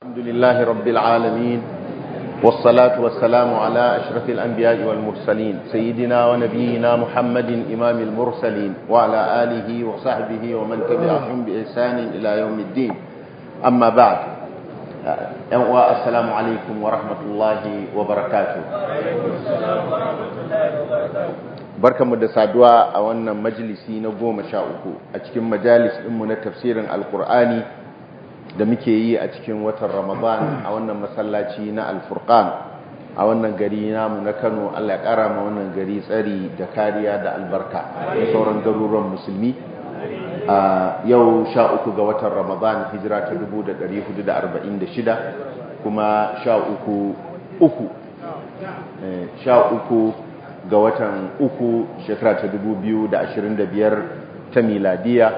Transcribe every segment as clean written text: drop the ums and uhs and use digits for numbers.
الحمد لله رب العالمين والصلاة والسلام على أشرف الأنبياء والمرسلين سيدنا ونبينا محمد إمام المرسلين وعلى آله وصحبه ومن تبعهم بإحسان إلى يوم الدين أما بعد السلام عليكم ورحمة الله وبركاته barkanmu da saduwa a wannan majalisi na 13 a cikin majalis ɗinmu na tafsirin alkur'ani da muke yi a cikin watan ramadan a wannan masallaci na alfurqan a wannan gari namu na Kano. Allah ya ƙara ma wannan gari tsari da kariya da albarka da sauran garuruwan musulmi. Yau 13 ga watan ramadan hijira ta 1446 kuma 13 ga watan 3 shekara ta 2025 ta miladiya.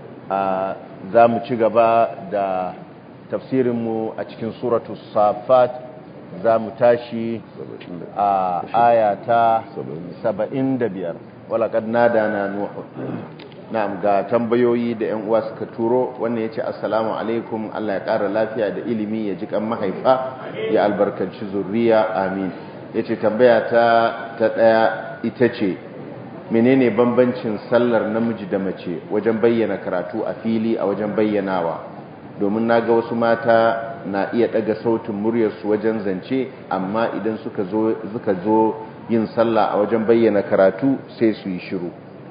Za mu ci gaba da tafsirinmu a cikin suratul safat. Za mu tashi a aya ta 75 walaqad nadana nuhu. Na'am, ga tambayoyi da ƴan uwa suka turo. Wannan yace assalamu alaikum, Allah ya ƙara lafiya da ilimi, ya ji kan mahaifa, ya albarkanci zuriya, amin. Yace tambaya ta daya ita ce menene bambancin sallar namiji da mace wajen bayyana karatu a fili a wajen bayyanawa, domin naga wasu mata na iya daga sautin muryarsu wajen zance, amma idan suka zo yin sallah a wajen bayyana karatu sai su yi shiru.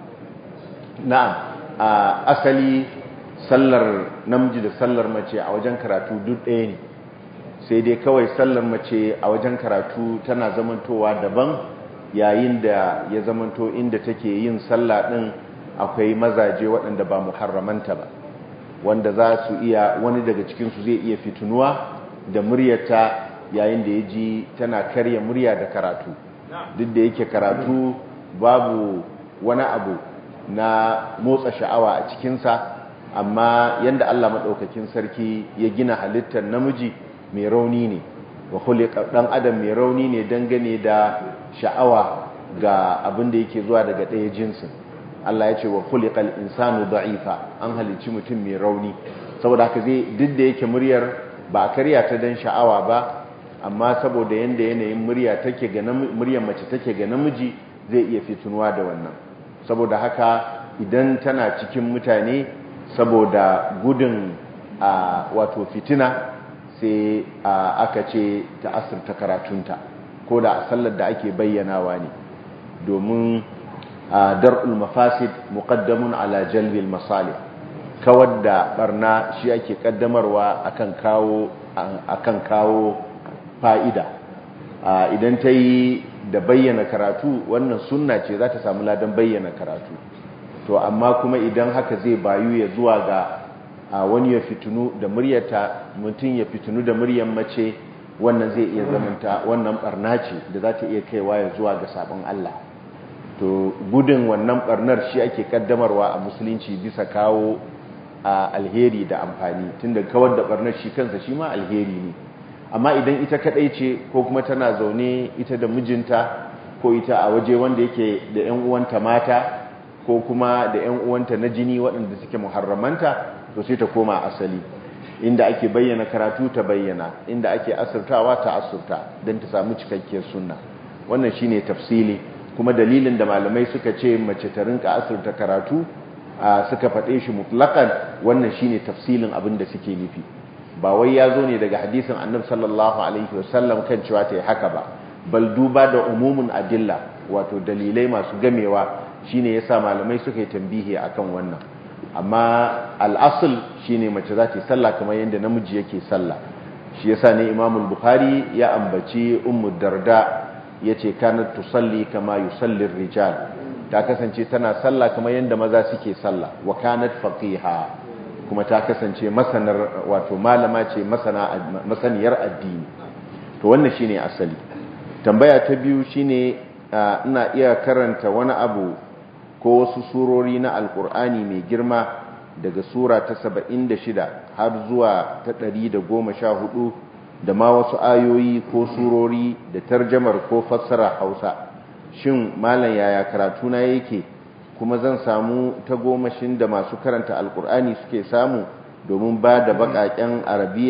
Na'am, asali sallar namiji da sallar mace a wajen karatu duk ɗaya ne, sai dai kawai sallar mace a wajen karatu tana zamantowa daban, yayin da ya zamanto inda take yin sallah din akwai mazaje waɗanda ba muharramanta ba, wanda za su iya, wani daga cikinsu zai iya fitunuwa da muryarta yayin da ya ji tana karya murya da karatu, duk da yake karatu babu wani abu na motsa sha'awa a cikinsa, amma yanda Allah maɗaukakin sarki ya gina halittar namiji mai rauni ne, wa khuliqa dan adam mai rauni ne dangane da sha'awa ga abin da yake zuwa daga ɗaya jinsin. Allah ya ce wa khuliqal insanu da'ifa, an halicci mutum mai rauni, saboda haka zai, duk da yake muryar ba a karya ta dan sha'awa ba, amma saboda yanda yanayin murya take ga muryar mace take ga namiji zai iya fitunuwa da wannan. Saboda haka idan tana cikin mutane, saboda gudun wato fitina, sai aka ce ta asirta karatunta, ko da a sallar da ake bayyanawa ne, domin dar'ul mafasid muqaddamun ala jalbil masalih, kawar da barna shi ake kaddamarwa akan kawo fa'ida. Idan ta yi da bayyana karatu, wannan sunna ce, za ta samu ladan bayyana karatu. To amma kuma idan haka zai bayu ya zuwa ga wani ya fitunu da muryarta, mutum ya fitunu da muryar mace, wannan zai iya zamanta, wannan barna ce da za ta iya kaiwa ya zuwa ga sabon Allah. To gudun wannan barnar shi ake kaddamarwa a musulunci bisa kawo alheri da amfani, tunda kawar da barnar shi kansa shi ma alheri ne. Amma idan ita kadai ce, ko kuma tana zaune ita da mijinta, ko ita a waje wanda yake da ƴan uwanta mata, ko kuma da ƴan uwanta na jini waɗanda suke muharramanta, to sai ta koma asali, inda ake bayyana karatu ta bayyana, inda ake asirtawa ta asirta, don ta samu cikakkiyar sunna. Wannan shine tafsili, kuma dalilin da malamai suka ce mace ta rinka asirta karatu, suka faɗe shi mutlaqan, wannan shine tafsilin abin da suke nufi. Ba wai ya zo ne daga hadisin Annabi sallallahu alaihi wasallam kan cewa ta yi haka ba, bal duba da umumin adilla, wato dalilai masu gamewa, shine yasa malamai suka yi tambihi akan wannan. Amma al'asul shine mace za ta yi sallah kamar yadda namiji yake sallah. Shi yasa ne Imam al-Bukhari ya ambaci Ummu Darda, yace kanat tusalli kama yusalli ar-rijal, ta kasance tana sallah kamar yadda maza suke sallah, wa kanat faqiha, kuma ta kasance masanar, wato malama ce, masaniyar addini. To wannan shine asali. Tambaya ta biyu shine ina iya karanta wani abu ko wasu surori na alkur'ani mai girma daga sura ta 76 har zuwa ta 114, da ma wasu ayoyi ko surori da tarjamar ko fassara Hausa. Shin malam yaya karatu na yake, kuma zan samu tagomashin da masu karanta alkur'ani suke samu domin ba da baƙaƙen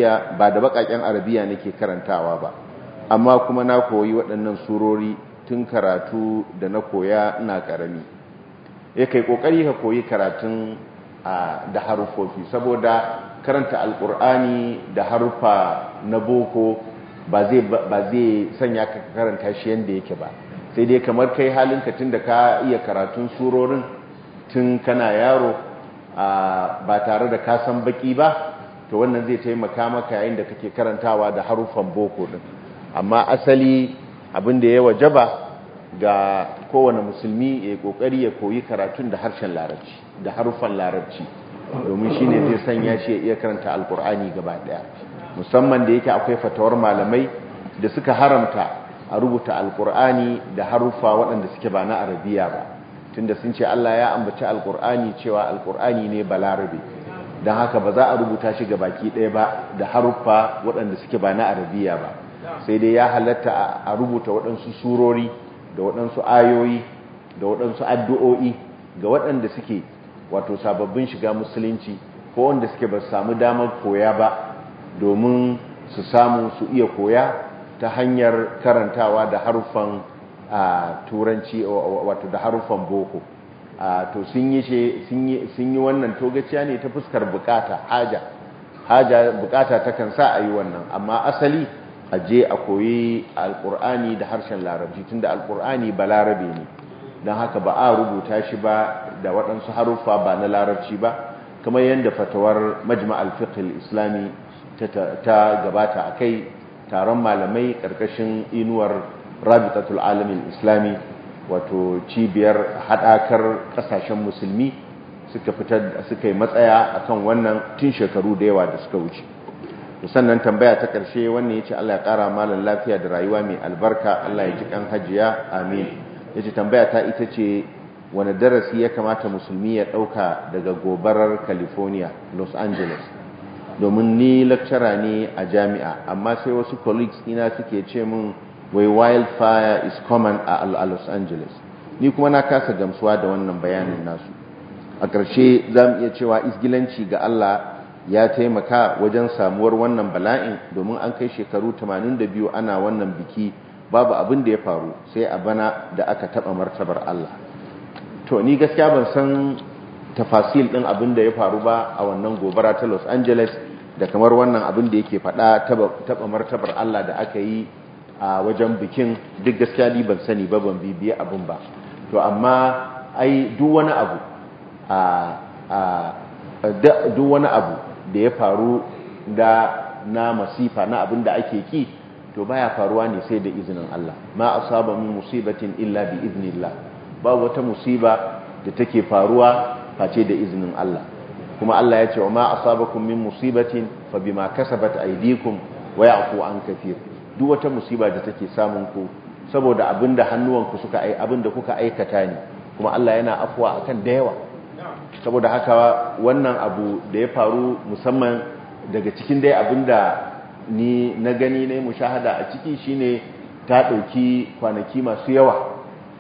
arabiya nake karantawa ba, amma kuma na koyi waɗannan surori tun karatu da na koya ina ƙarami. Ya kai ƙoƙari ka koyi karatun da harufofi, saboda karanta alƙur'ani da harufa na boko ba zai sanya ka karanta shi yadda yake ba, sai dai kamar kai halinka tun da ka iya karatun surorin tun kana yaro ba tare da ka san baki ba, to wannan zai taimaka maka yayin da kake karantawa da harufan boko din. Amma asali abin da ya wajaba ga kowane musulmi ya kokari ya koyi karatun da harshen larabci da harufan larabci, domin shine zai sanya shi ya iya karanta alkur'ani gaba daya, musamman da yake akwai fatawar malamai da suka haramta a rubuta alkur'ani da harufa waɗanda suke ba na arabiya ba, tunda sun ce Allah ya ambaci alkur'ani cewa alkur'ani ne balarabe, don haka ba za a rubuta shi ga baki ɗaya ba da haruffa waɗanda suke ba na arabiya ba, sai dai ya halatta a rubuta waɗansu surori da waɗansu ayoyi da waɗansu addu'o'i ga waɗanda suke wato sababbin shiga musulunci ko wanda suke ba samu damar koya ba, domin su samu su iya koya ta hanyar karantawa da haruffan turanci wato da haruffan boko. To sun yi wannan togaciya ne ta fuskar bukata, haja bukata takan sa a yi wannan, amma asali a je a koyi alkur'ani da harshen larabci, tunda alkur'ani ba larabe ne, don haka ba a rubuta shi ba da waɗansu haruffa ba na larabci ba, kamar yadda fatawar majma'al fiqh islami ta gabata a kai taron malamai ƙarƙashin inuwar rabitatul alamin islami, wato cibiyar haɗakar ƙasashen musulmi suka yi matsaya akan wannan tun shekaru da yawa da suka wuce. Sannan tambaya ta ƙarshe wannan yace Allah ya ƙara malan lafiya da rayuwa mai albarka, Allah ya ji kan hajiya, amin. Yace tambaya ta ita ce wani darasi ya kamata musulmi ya ɗauka daga gobarar California, Los Angeles, domin ni lecturer ne a jami'a, amma sai wasu colleagues ina suke ce min wai wildfire is common a Los Angeles. Ni kuma na kasa gamsuwa da wannan bayanin nasu. A ƙarshe za mu iya cewa isgilanci ga Allah ya taimaka wajen samuwar wannan bala'in, domin an kai shekaru 82 ana wannan biki babu abin da ya faru sai a bana da aka taɓa martabar Allah. To ni gaskiya ban san tafasil ɗin abin da ya faru ba a wannan gobara ta Los Angeles, da kamar wannan abin da yake faɗa taɓa martabar Allah da aka yi a wajen bikin, duk gaskiya ni ban sani ba, ban bibiye abin ba. To amma ai duk wani abu da ya faru na masifa na abin da ake ki, to baya faruwa ne sai da izinin Allah. Ma asaba min musibatin illa bi iznillah, ba wata musiba da take faruwa face da izinin Allah. Kuma Allah ya ce wa ma asabakum min musibatin fa bima kasabat aydikum wa ya'fu an kathir. Duk wata musiba da take samun ku saboda abinda hannuwanku abinda kuka aikata ne, kuma Allah yana afwa akan da yawa. Saboda haka wannan abu da ya faru, musamman daga cikin dai abinda ni na gani ne mushahada a ciki, shine ta dauki kwanaki masu yawa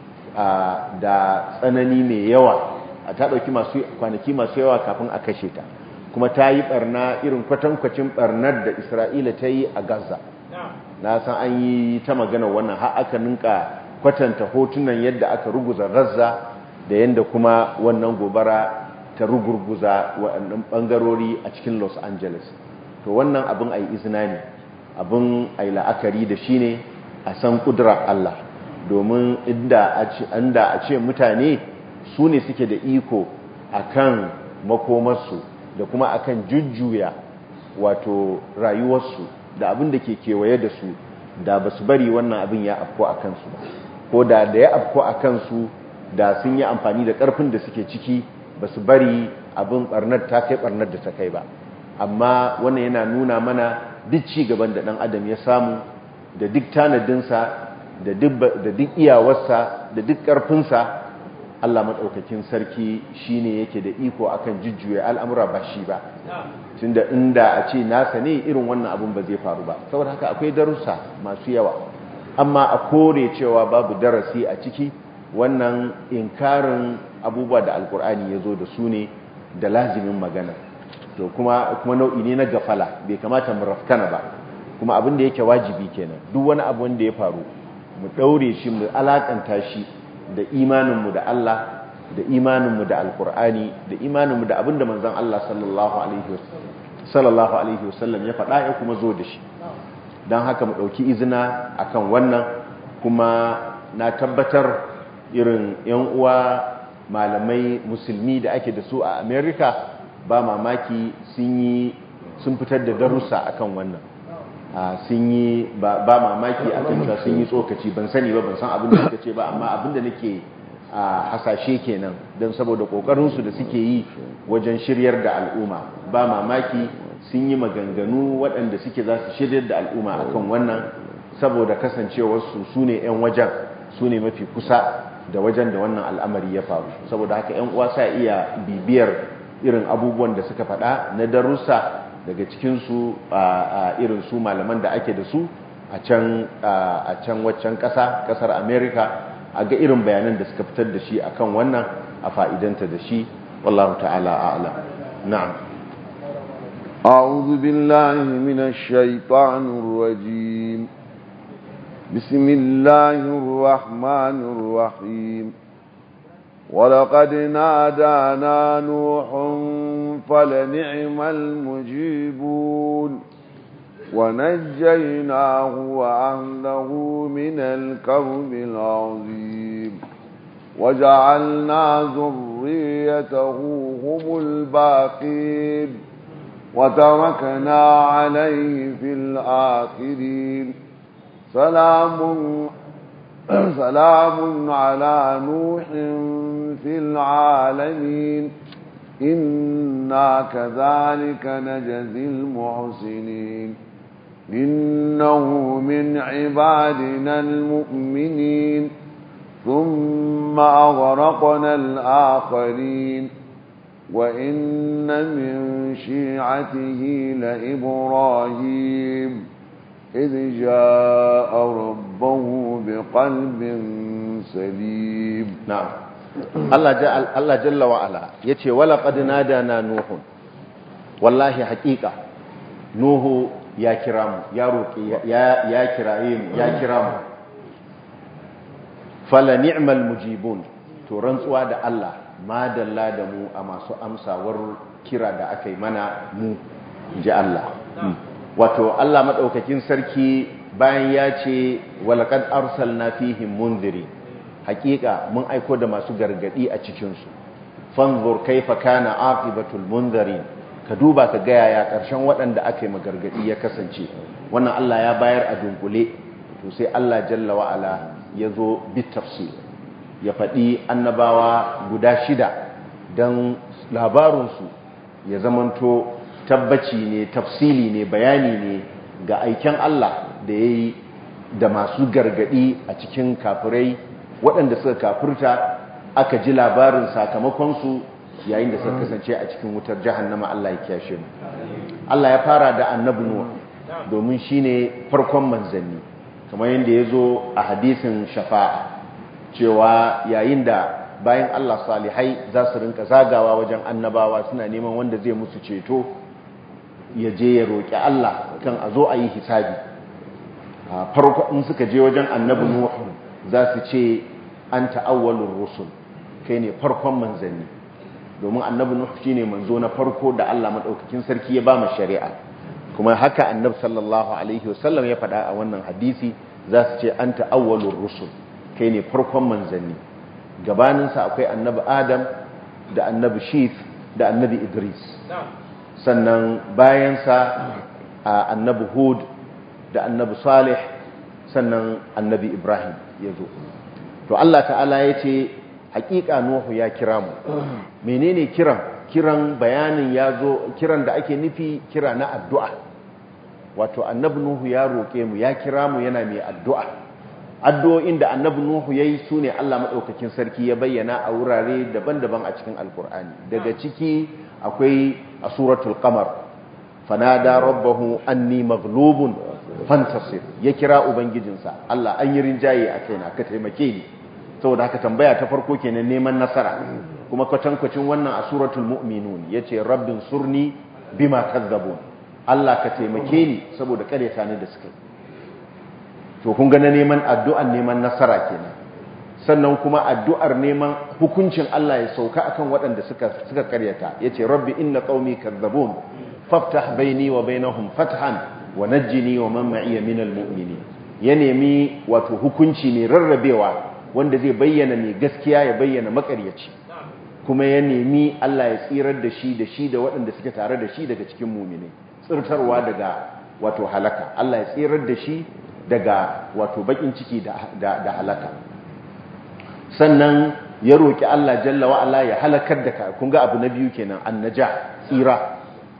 da tsanani mai yawa, ta dauki kwanaki masu yawa kafin a kashe ta, kuma ta yi barna irin kwatankwacin barnar da Isra'ila ta yi a Gaza. Na san an yi ta magana wannan, har aka ninka kwatanta hotunan yadda aka ruguza Gaza da yadda kuma wannan gobara ta rugurguza waɗannan ɓangarori a cikin Los Angeles. To wannan abin a yi izina ne, abin a yi la'akari da shi ne a san ƙudurar Allah, domin inda a ce mutane su ne suke da iko a kan makomarsu da kuma a kan jujjuya wato rayuwarsu da abin da ke kewaye da su, da ba su bari wannan abin ya afko a kansu ba, ko da ya afko a kansu da sun yi amfani da ƙarfin da suke ciki, ba su bari abin barnar ta kai barnar da ta kai ba. Amma wannan yana nuna mana duk ci gaban da ɗan adam ya samu, da duk tanadinsa, da duk iyawarsa, da duk ƙarfinsa, Allah maɗaukakin sarki shi ne yake da iko akan jujjuya al'amura ba shi ba. Tunda inda a ce nasa ne, irin wannan abin ba zai faru ba. Saboda haka akwai darussa masu yawa, amma a kore cewa babu darasi a ciki, wannan inkarin abubuwa da alkur'ani ya zo da su ne da lazimin magana. to kuma nau'i ne na gafala, bai kamata mu rafkana ba. Kuma abin da yake wajibi kenan, duk wani abu wanda ya faru mu daure shi, mu alakanta shi da imaninmu da Allah, da imaninmu da alkur'ani, da imaninmu da abinda manzon Allah sallallahu alaihi wasallam ya faɗa ya kuma zo da shi. Don haka mu ɗauki izina akan wannan. Kuma na tabbatar irin 'yan uwa malamai musulmi da ake da su a America ba mamaki sun fitar da darussa akan wannan. Sun yi ba mamaki akan cewa sun yi tsokaci, ban sani ba, ban san abin da suka ce ba, amma abin da nake hasashe kenan, don saboda kokarinsu da suke yi wajen shiryar da al'umma, ba mamaki sun yi maganganu waɗanda suke za su shiryar da al'umma akan wannan, saboda kasancewarsu su ne 'yan wajen, su ne mafi kusa da wajen da wannan al'amari ya faru. Saboda haka 'yan uwa sa iya bibiyar irin abubuwan da suka faɗa na darussa daga cikinsu irin su malaman da ake da su a can waccan ƙasar America, a ga irin bayanan da suka fitar da shi akan wannan, a fa'idanta da shi. Wallahu ta'ala a'lam. Na'am. أعوذ بالله من الشيطان الرجيم. بسم الله الرحمن الرحيم. ولقد نادانا نوح فلنعم المجيبون ونجيناه وأهله من الكرب العظيم وجعلنا ذريته هم الباقين وتركنا عليه في الآخرين سلام على نوح في العالمين إنا كذلك نجزي المحسنين إنه من عبادنا المؤمنين ثم أغرقنا الآخرين وإن من شيعته لإبراهيم إذ جاء ربه بقلب سليم. نعم. Allah jalla wa ala yace wala qad nadana nuhun, wallahi haqiqa nuhu ya kira mu, ya roki ya kiraye mu, ya kira mu. Fala ni'mal mujibun, to rantsuwa da Allah madalla da mu a masu amsawar kira da aka yi mana mu, ji Allah. Wato Allah madaukakin sarki bayan ya ce walaqad arsalna fihim munziri, hakika mun aiko da masu gargadi a cikinsu. Fanzur kaifa kana aqibatul munzirin, ka duba ka ga yaya karshen waɗanda aka yi magargadi ya kasance. Wannan Allah ya bayar a dunkule, to sai Allah jalla wa ala ya zo bi tafsir, ya faɗi annabawa guda 6 dan labarinsu ya zamanto tabbaci ne, tafsili ne, bayani ne ga aiken Allah da yayi da masu gargadi a cikin kafirai waɗanda suka kafirta, aka ji labarin sakamakonsu yayin da suka kasance a cikin wutar jahannama. Allah ya kiyashe mu. Allah ya fara da annabi Nuh domin shine farkon manzanni, kamar yadda ya zo a hadisin shafa'a cewa yayin da bayan Allah salihai za su rinka zagawa wajen annabawa suna neman wanda zai musu ceto, ya je ya roƙi Allah kan a zo a yi hisabi. Farko in suka je wajen annabi Nuh za su ce anta awwalur rusul, kai ne farkon manzanni, domin annabi Nuh shine manzo na farko da Allah madaukakin sarki ya ba mu shari'a. Kuma haka annabi sallallahu alaihi wasallam ya faɗa a wannan hadisi, za su ce anta awwalur rusul, kai ne farkon manzanni. Gabaninsa akwai annabi Adam da annabi Shith da annabi Idris, sannan bayansa annabi Hud da annabi Salih, sannan annabi Ibrahim ya zo. To Allah ta'ala ya ce hakika Nuhu ya kira mu. Menene kiran bayanin ya zo, kiran da ake nufi kira na addu'a. Wato annabi Nuhu ya roƙe mu, ya kira mu yana mai addu'a. Addu'o'in da annabi Nuhu ya yi su ne Allah maɗaukakin sarki ya bayyana a wurare daban-daban a cikin Alƙur'ani. Daga ciki akwai a suratul Qamar, fanada rabbahu anni maghlubun fantasir, ya kira ubangijinsa, Allah an yi rinjaye a kaina, ka taimake ni. Saboda haka tambaya ta farko kenan neman nasara. Kuma kwatankwacin wannan a suratul mu'minun yace rabbin surni bima kazzabun Allah ka taimake ni saboda karyata ni da suka yi to kun ga na neman addu'ar neman nasara kenan sannan kuma addu'ar neman hukuncin Allah ya sauka akan waɗanda suka karyata yace rabbi inna qaumi kazzabun faftah baini wa bainahum fathan wa najjini wa man ma'iya minal mu'minin ya nemi wato hukunci mai rarrabewa wanda zai bayyana mai gaskiya ya bayyana makaryaci kuma ya nemi Allah ya tsirar da shi da waɗanda suke tare da shi daga cikin mu'mini tsirtarwa daga wato halaka Allah ya tsirar da shi daga wato bakin ciki da halaka sannan ya roki Allah jalla wa ala ya halakar da ka kun ga abu na biyu kenan annaja tsira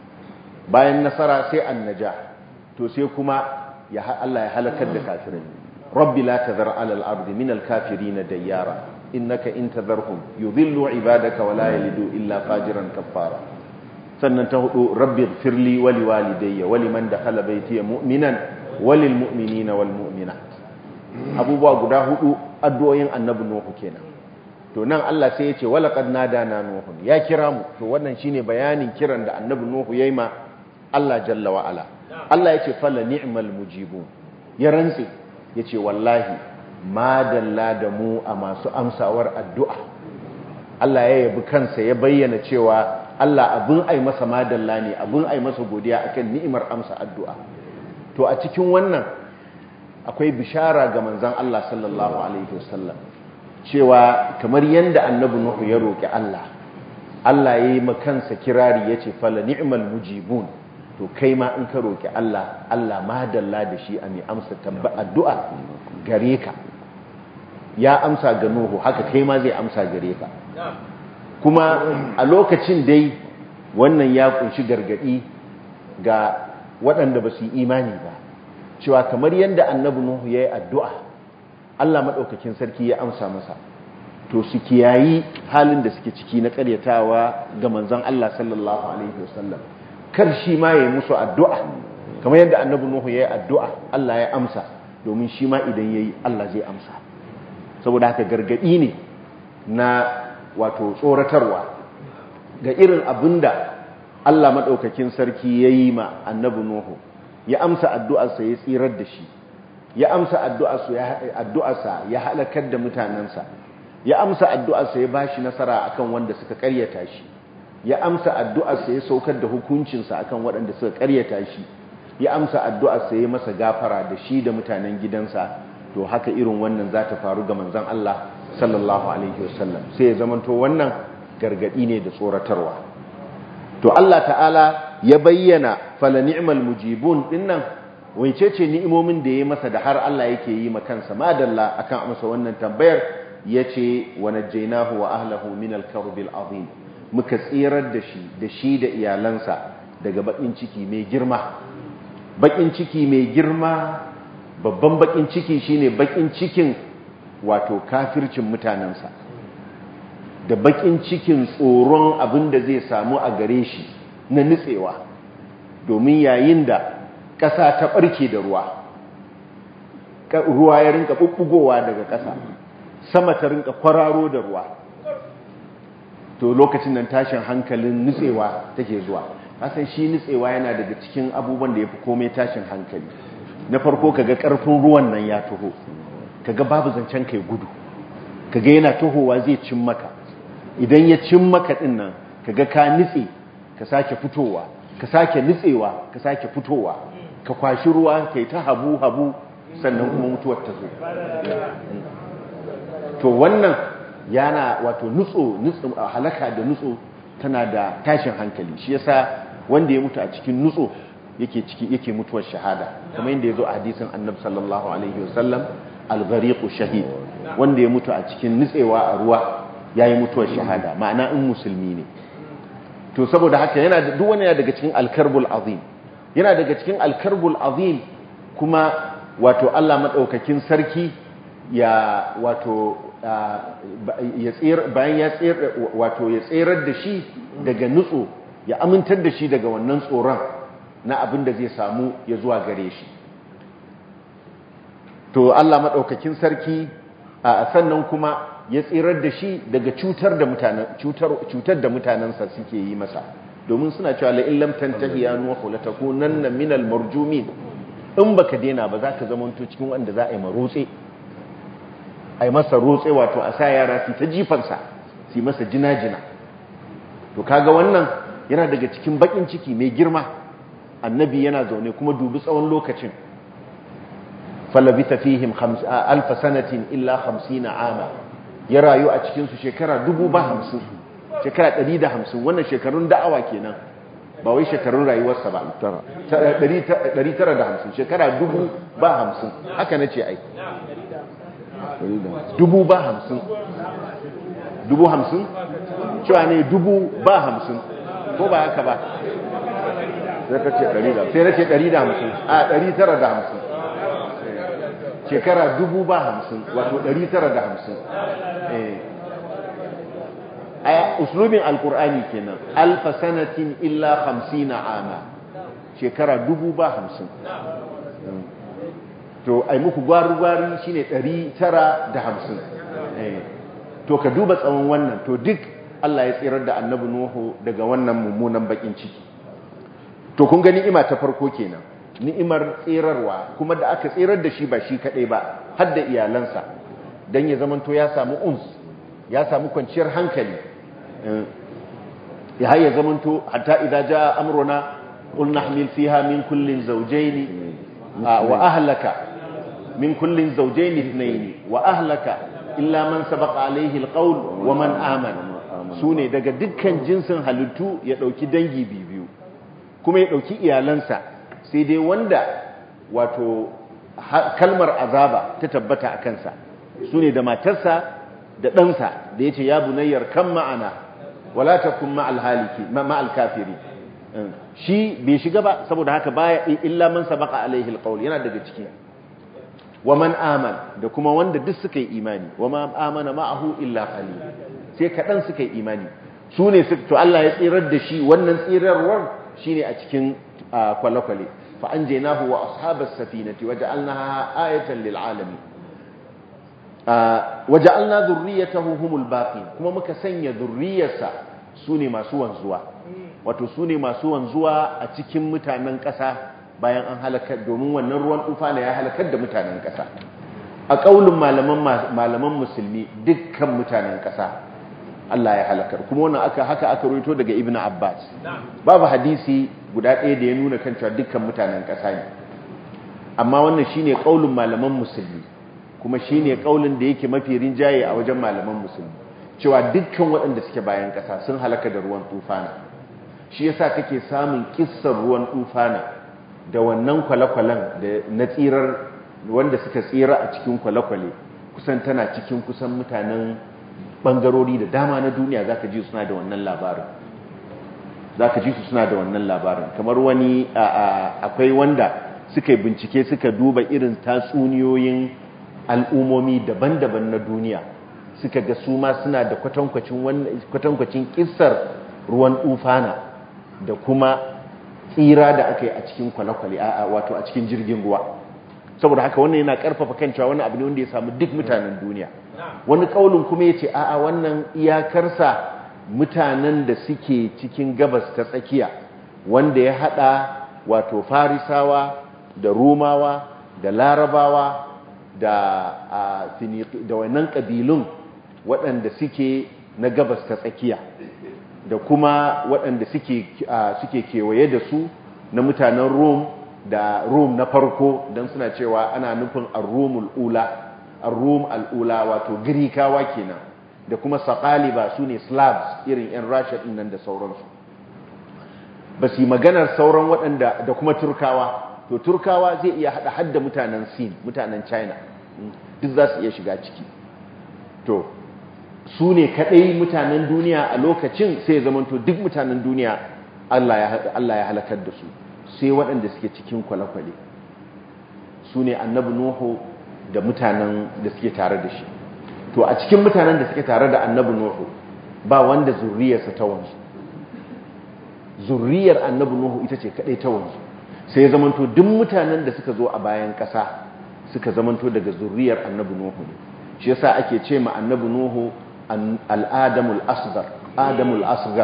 bayan nasara sai annaja to sai kuma Allah ya halakar da kafirai rabbi la tadhar ala al-ardi min al-kafirin dayyara innaka in tadharhum yudhillu ibadaka wa la yalidu illa fajiran kaffara sannan ta hudu rabbi ighfirli wa liwalidayya wa liman dakhala baytiya mu'minan wa lil mu'minina wal mu'minat abubuwa guda hudu addu'o'in annabi nuhu kenan to nan Allah sai ya ce walaqad nadana nuhu ya kira mu to wannan shine bayanin kiran da annabi nuhu yayi ma Allah jalla wa ala Allah ya ce fala ni'mal mujibun ya rantsi ya ce wallahi madalla da mu a masu amsawar addu'a Allah ya yabi kansa ya bayyana cewa Allah abin ai masa madalla ne abin ai masa godiya akan ni'imar amsa addu'a to a cikin wannan akwai bishara ga manzon Allah sallallahu alaihi wasallam cewa kamar yanda annabi Nuhu ya roki Allah Allah yayi makansa kirari yace fala ni'mal mujibun to kai ma in ka roki Allah Allah madalla da shi a mai amsa addu'a gare ka ya amsa ga Nuhu haka kai ma zai amsa gare ka kuma a lokacin dai wannan ya kunshi gargadi ga waɗanda ba su yi imani ba cewa kamar yadda annabi Nuhu ya yi addu'a Allah maɗaukakin sarki ya amsa masa to su kiyayi halin da suke ciki na ƙaryatawa ga manzon Allah sallallahu alaihi wasallam kar shi ma ya yi musu addu'a kamar yadda annabi Nuhu ya yi addu'a Allah ya amsa domin shi ma idan ya yi Allah zai amsa saboda haka gargaɗi ne na wato tsoratarwa ga irin abinda Allah maɗaukakin sarki ya yi ma annabi Nuhu ya amsa addu'arsa ya tsirar da shi ya amsa addu'arsa ya halakar da mutanensa ya amsa addu'arsa ya bashi nasara akan wanda suka ƙaryata shi ya amsa addu'arsa ya saukar da hukuncinsa akan waɗanda suka ƙaryata shi ya amsa addu'arsa ya masa gafara da shi da mutanen gidansa to haka irin wannan za ta faru ga manzon Allah sallallahu alaihi wasallam sai ya zamanto wannan gargadi ne da tsoratarwa to Allah ta'ala ya bayyana fala ni'mal mujibun dinnan wace ce ni'imomin da yayi masa da har Allah yake yi ma kansa madalla akan amsa wannan tambayar yace wa najjaynahu wa ahlihi min al-karbil azim muka tsirar da shi da iyalansa daga bakin ciki mai girma bakin ciki mai girma babban bakin ciki shine bakin cikin wato kafircin mutanensa da bakin cikin tsoron abin da zai samu a gare shi na nutsewa domin yayin da ƙasa ta ɓarke da ruwa ya rinka ɓuɓɓugowa daga ƙasa sama ta rinka kwararo da ruwa to lokacin nan tashin hankalin nutsewa take zuwa kasan shi nutsewa yana daga cikin abubuwan da ya fi komai tashin hankali na farko kaga ƙarfin ruwan nan ya taho kaga babu zancen kai gudu kaga yana tahowa zai cin maka idan ya cin maka din nan kaga ka nitse ka sake fitowa ka sake nitsewa ka sake fitowa ka kwashi ruwa kai ta habu sannan kuma mutuwar ta zo to wannan yana wato nutso halaka da nutso tana da tashin hankali shi yasa wanda ya mutu a cikin nutso yake mutuwar shahada kamar yadda yazo a hadisin Annabi sallallahu alaihi wasallam al-ghariqu shahid wanda ya mutu a cikin nutsewa a ruwa yayi mutuwar shahada ma'ana in musulmi ne to saboda haka yana da duk wani daga cikin al-karbul azim yana daga cikin al-karbul azim kuma wato Allah madaukakin sarki ya wato ya tsira bayan ya tsira wato ya tsirar da shi daga nutso ya amintar da shi daga wannan tsoron na abin da zai samu ya zuwa gare shi to Allah madaukakin sarki sannan kuma ya tsirar da shi daga cutar da mutanensa suke yi masa domin suna cewa la illam tantahi ya nuhu la takunanna minal marjumin, in baka daina ba za ka zamanto cikin wanda za a yi marotse, a yi masa rotse, wato a sa yara su ta jifansa su yi masa jina-jina. To kaga wannan yana daga cikin bakin ciki mai girma. Annabi yana zaune kuma dubi tsawon lokacin, falabita fihim alfa sanatin illa 50 ama, ya rayu a cikinsu shekara 50,000, shekara 150. wannan shekarun da'awa kenan, ba wai shekarun rayuwarsa ba. 950, shekara 50,000, haka na ce ai 50,000. 50,000 cewa ne 50,000 ko ba haka ba? sai ka ce 100, sai na ce 150, a 950, shekara 50,000 wato 950. aya uslubin alkur'ani kenan, alfa sanatin illa 50 ama, shekara 50,000. to ai muku gwari-gwari shine 950. to ka duba tsawon wannan. to duk Allah ya tsirar da annabi Nuhu daga wannan mummunan bakin ciki. to kun ga ni'ima ta farko kenan, ni'imar tsirarwa, kuma da aka tsirar da shi ba shi kadai ba, har da iyalansa, dan ya zamanto ya samu ya samu kwanciyar hankali. ya hayya zamanto hatta idza jaa amruna qul nahmil fiha min kullin zawjayn wa ahlaka min kullin zawjayn ithnayn wa ahlaka illa man sabaqa alayhi alqawl wa man amana. sune daga dukkan jinsin halittu ya dauki dangi biyu, kuma ya dauki iyalansa, sai dai wanda wato kalmar azaba ta tabbata a kansa, sune da matarsa da ɗansa da yace ya bunayyar kan ma'ana wala takun ma'al haliki ma'al kafiri. shi bai shiga ba, saboda haka baya illa man sabaqa alaihi alqawl, yana daga ciki. wa man amana, da kuma wanda duk suka yi imani, wa ma amana ma'ahu illa qalil, sai kadan suka yi imani. su ne to Allah ya tsirar da shi, wannan tsirarwar shine a cikin kwale-kwale. fa anjaynahu wa ashabas safinati waja'alnaha ayatan lil alamin. waja'alna dhurriyyatahu humul baqin, kuma muka sanya dhurriyarsa sune masu wanzuwa, wato sune masu wanzuwa a cikin mutanen ƙasa bayan an halakar, domin wannan ruwan tufa ne ya halakar da mutanen ƙasa. a kaulin malaman musulmi dukkan mutanen ƙasa Allah ya halakar, kuma wannan haka aka rawaito daga Ibn Abbas. babu hadisi guda ɗaya da ya nuna kan cewa dukkan mutanen ƙasa ne, amma wannan shine kaulin malaman musulmi, kuma shine kaulin da yake mafi rinjaye a wajen malaman musulmi, cewa dukkan waɗanda suke bayan ƙasa sun halaka da ruwan tufana. shi yasa kake samun kissar ruwan tufana da wannan kwale-kwalen da na tsirar, wanda suka tsira a cikin kwale-kwale, kusan tana cikin kusan mutanen bangarori da dama na duniya. zaka ji suna da wannan labarin, kamar wani akwai wanda suka yi bincike, suka duba irin tatsuniyoyin al'umomi daban-daban na duniya, suka ga su ma suna da kwatankwacin kissar ruwan tufana da kuma tsira da aka yi a cikin kwale-kwale, wato a cikin jirgin ruwa. saboda haka wannan yana karfafa kan cewa wani abu ne wanda ya samu duk mutanen duniya. wani kaulin kuma yace wannan iyakarsa mutanen da suke cikin gabas ta tsakiya, wanda ya hada wato farisawa da rumawa da larabawa da wannan kabilun waɗanda suke na gabas ta tsakiya, da kuma waɗanda suke kewaye da su na mutanen Rum da Rum na farko, don suna cewa ana nufin ar-Rum al-ula wato Girikawa kenan, da kuma Saqaliba su ne Slavs irin 'yan Rasha ɗin nan da sauransu. ba su yi maganar sauran waɗanda da kuma Turkawa. To Turkawa zai iya haɗa hadda mutanen Sin, mutanen China, duk za su iya shiga ciki. To su ne kaɗai mutanen duniya a lokacin, sai zamanto duk mutanen duniya Allah ya halakar da su, sai waɗanda suke cikin kwale-kwale, su ne annabi Nuhu da mutanen da suke tare da shi. To a cikin mutanen da suke tare da annabi Nuhu ba wanda zurriyarsa ta wanzu, zurriyar annabi Nuhu ita ce kaɗai ta wanzu, sai zamanto duk mutanen da suka zo a bayan ƙasa suka zamanto daga zurriyar annabi Nuhu ne. Shi yasa ake ce ma annabi Nuhu al-Adamul Asghar, Adamul Asghar,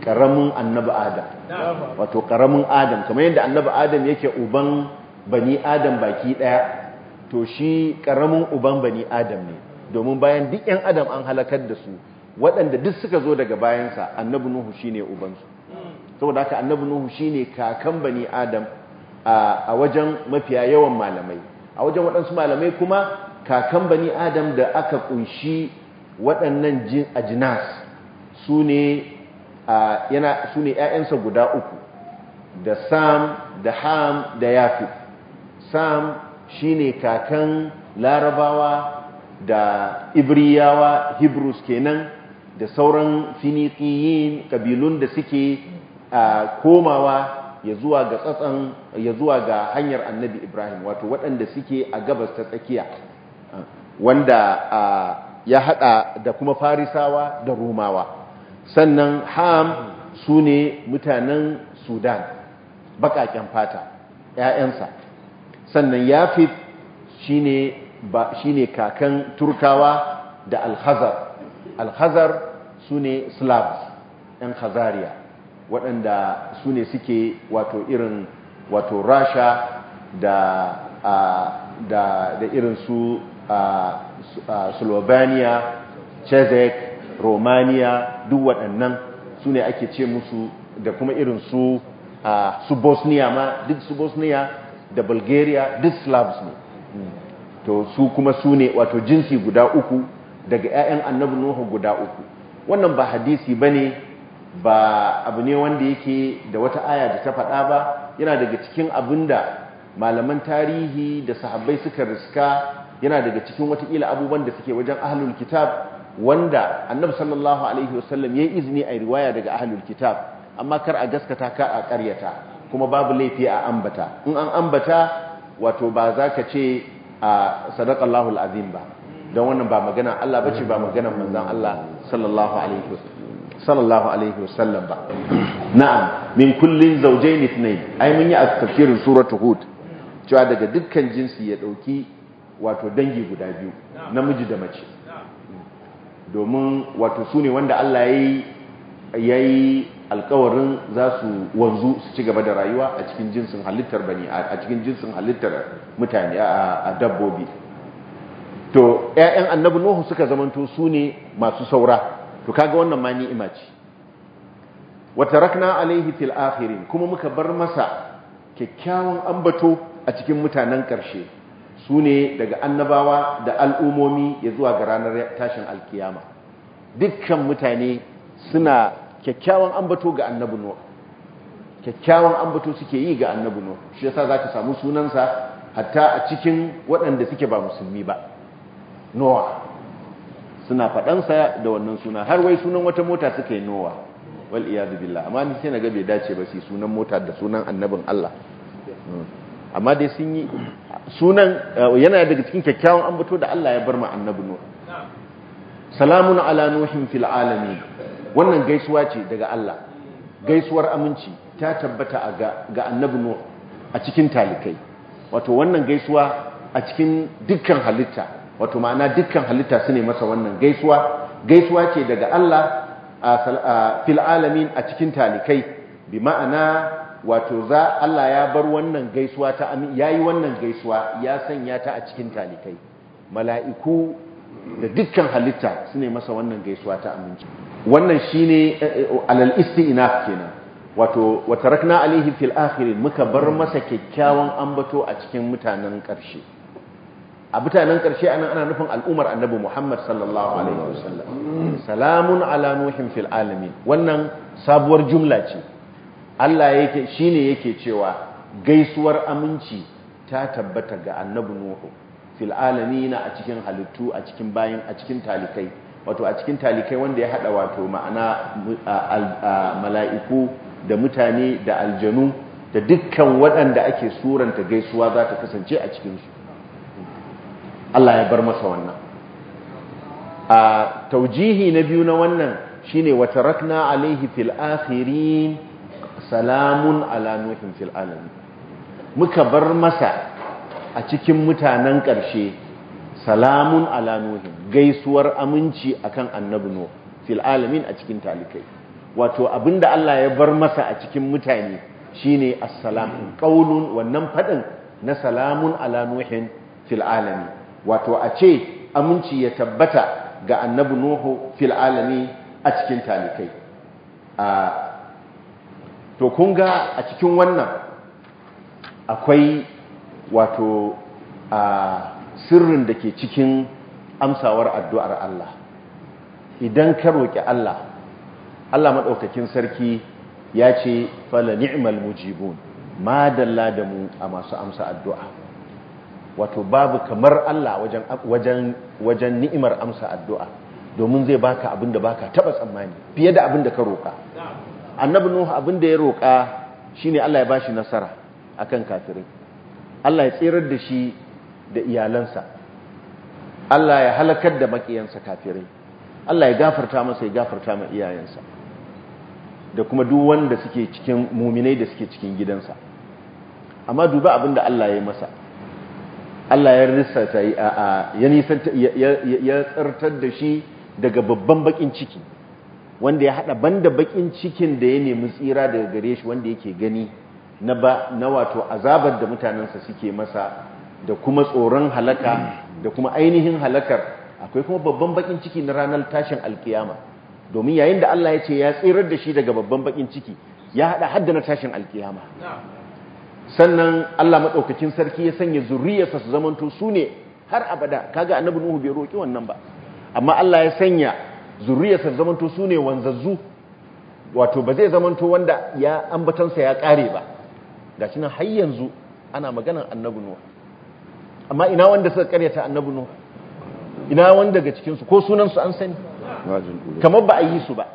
karamin annabi adam, wato karamin adam, kamar yadda annabi adam yake uban bani adam baki daya, to shi karamin uban bani adam ne, domin bayan duk yan adam an halakar da su, waɗanda duk suka zo daga bayansa annabi nuhu shine ubansu. Saboda haka annabi nuhu shine kakan bani adam a wajen mafiya yawan malamai. A wajen waɗansu malamai kuma kakan bani adam da aka kunshi waɗannan ajinas su ne ‘ya'yansa guda uku, da sam da ham da yafi. Sam shine kakan larabawa da ibriyawa, hebrews kenan, da sauran finiqiyin, kabilun da suke komawa ya zuwa ga hanyar annabi ibrahim, wato waɗanda suke a gabas ta tsakiya, wanda ya hada da kuma farisawa da rumawa. Sannan ham su ne mutanen sudan, baƙaƙen fata, ‘ya'yansa. Sannan yafit shine kakan turkawa da alhazar su ne slavs, ‘yan khazariya, waɗanda su ne suke wato irin wato rasha da irin su Slovenia, Czech, Romania, duk waɗannan su ne ake ce musu, da kuma irin su Bosnia ma, duk su Bosnia da Bulgaria duk Slavs ne. To su kuma su ne wato jinsi guda uku daga 'ya'yan annabi Nuhu guda uku. Wannan ba hadisi bane, ba abu ne wanda yake da wata aya da ta faɗa ba, yana daga cikin abinda malaman tarihi da sahabbai suka riska, yana daga cikin watakila abubuwan da suke wajen ahlul kitab, wanda annabi sallallahu alaihi wasallam ya yi izini a riwaya daga ahlul kitab, amma kar a gaskata ka a ƙaryata, kuma babu laifi a ambata. In an ambata, wato ba za ka ce a sadaqallahu alazim ba, don wannan ba magana Allah bace, ba magana manzon Allah sallallahu alaihi wasallam ba. Na'am, min kullin zawjayn ithnayn, ai mun yi a tafsirin suratul hud cewa daga dukkan jinsi ya dauki wato dangi guda biyu, namiji da mace, domin wato su ne wanda Allah ya yi alkawarin za su wanzu su ci gaba da rayuwa a cikin jinsin halittar a cikin jinsin halittar mutane a dabbobi. To ƴaƴan annabi Nuhu suka zamanto su ne masu saura, to kaga wannan ma ni'ima ce. Wa tarakna alaihi fil akhirin, kuma muka bar masa kyakkyawan ambato a cikin mutanen ƙarshe, su ne daga annabawa da al'umomi ya zuwa ga ranar tashin alkiyama. Dukkan mutane suna kyakkyawan ambato ga annabi Nuh, kyakkyawan ambato suke yi ga annabi Nuh. Shi yasa zaka samu sunansa hatta a cikin waɗanda suke ba musulmi ba, Noah, suna faɗansa da wannan suna, har wai sunan wata mota suka yi Noah, wal iyadu billah. Amma ni sai na ga bai dace ba su sunan mota da sunan annabin Allah, amma dai sun yi sunan, yana daga cikin kyakkyawan ambato da Allah ya bar ma annabi Nuh. Salamun ala nuhin fil alamin, wannan gaisuwa ce daga Allah, gaisuwar aminci ta tabbata ga annabi Nuh a cikin talikai. Wato wannan gaisuwa a cikin dukkan halitta, wato ma'ana dukkan halitta su ne masa wannan gaisuwa ce daga Allah fil alamin, a cikin talikai, bi ma'ana wato Allah ya bar wannan gaisuwa ta yayi wannan gaisuwa ya sanya ta a cikin talikai. Mala'iku da dukkan halitta su ne masa wannan gaisuwa ta aminci. Wannan shine alal isti'naf kenan, wato wa tarakna alaihi fil akhirin, muka bar masa kyakkyawan ambato a cikin mutanen ƙarshe. A mutanen ƙarshe ana nufin al'umar annabi Muhammad sallallahu alaihi wasallam. Salamun ala nuhin fil alamin, wannan sabuwar jumla ce. Allah shine yake cewa gaisuwar aminci ta tabbata ga annabi Nuhu fil alamin, a cikin halittu, a cikin bayin, a cikin talikai, wato a cikin talikai wanda ya hada wato ma'ana mala'iku da mutane da aljanu da dukkan waɗanda ake suranta gaisuwa za ta kasance a cikinsu. Allah ya bar masa wannan. A taujihi na biyu na wannan shine wa tarakna alaihi fil akhirin salamun ala nuhin fil alamin, muka bar masa a cikin mutanen ƙarshe salamun ala nuhin, gaisuwar aminci akan annabi Nuh fil alamin, a cikin talikai. wato abinda Allah ya bar masa a cikin mutane shine assalam qaulun wannan fadin na salamun ala nuhin fil alamin wato a ce aminci ya tabbata ga annabi nuhu fil alamin a cikin talikai to kun ga a cikin wannan akwai wato sirrin da ke cikin amsawar addu'ar Allah idan ka roƙi Allah maɗaukakin sarki ya ce fala ni'mal mujibun ma dalla da mu a masu amsa addu'a wato babu kamar Allah wajen ni'imar amsa addu'a domin zai baka abin da baka taɓa tsammani fiye da abin da ka roƙa annabi Nuhu abin da ya roƙa shine Allah ya bashi nasara akan kafirai Allah ya tsirar da shi da iyalansa Allah ya halakar da makiyansa kafirai Allah ya gafarta masa ya gafarta ma iyayensa da kuma duk wanda suke cikin muminai da suke cikin gidansa amma duba abin da Allah ya yi masa Allah ya risata ya tsartar da shi daga babban bakin ciki wanda ya hada banda bakin cikin da ya nemi tsira daga gare shi wanda yake gani na wato azabar da mutanensa suke masa da kuma tsoron halaka da kuma ainihin halakar akwai kuma babban bakin ciki na ranar tashin alkiyama domin yayin da Allah ya ce ya tsirar da shi daga babban bakin ciki ya hada hadda na tashin alkiyama sannan Allah madaukakin sarki ya sanya zuriyarsa su zamanto su ne har abada kaga annabi Nuhu bai roki wannan ba amma Allah ya sanya zuriyarsa su zamanto su ne wanzazzu wato ba zai zamanto wanda ya ambatansa ya kare ba gashi nan har yanzu ana maganar annabi Nuhu amma ina wanda suka karyata annabi Nuhu ina wanda daga cikin su ko sunan su an sani kamar ba a yi su ba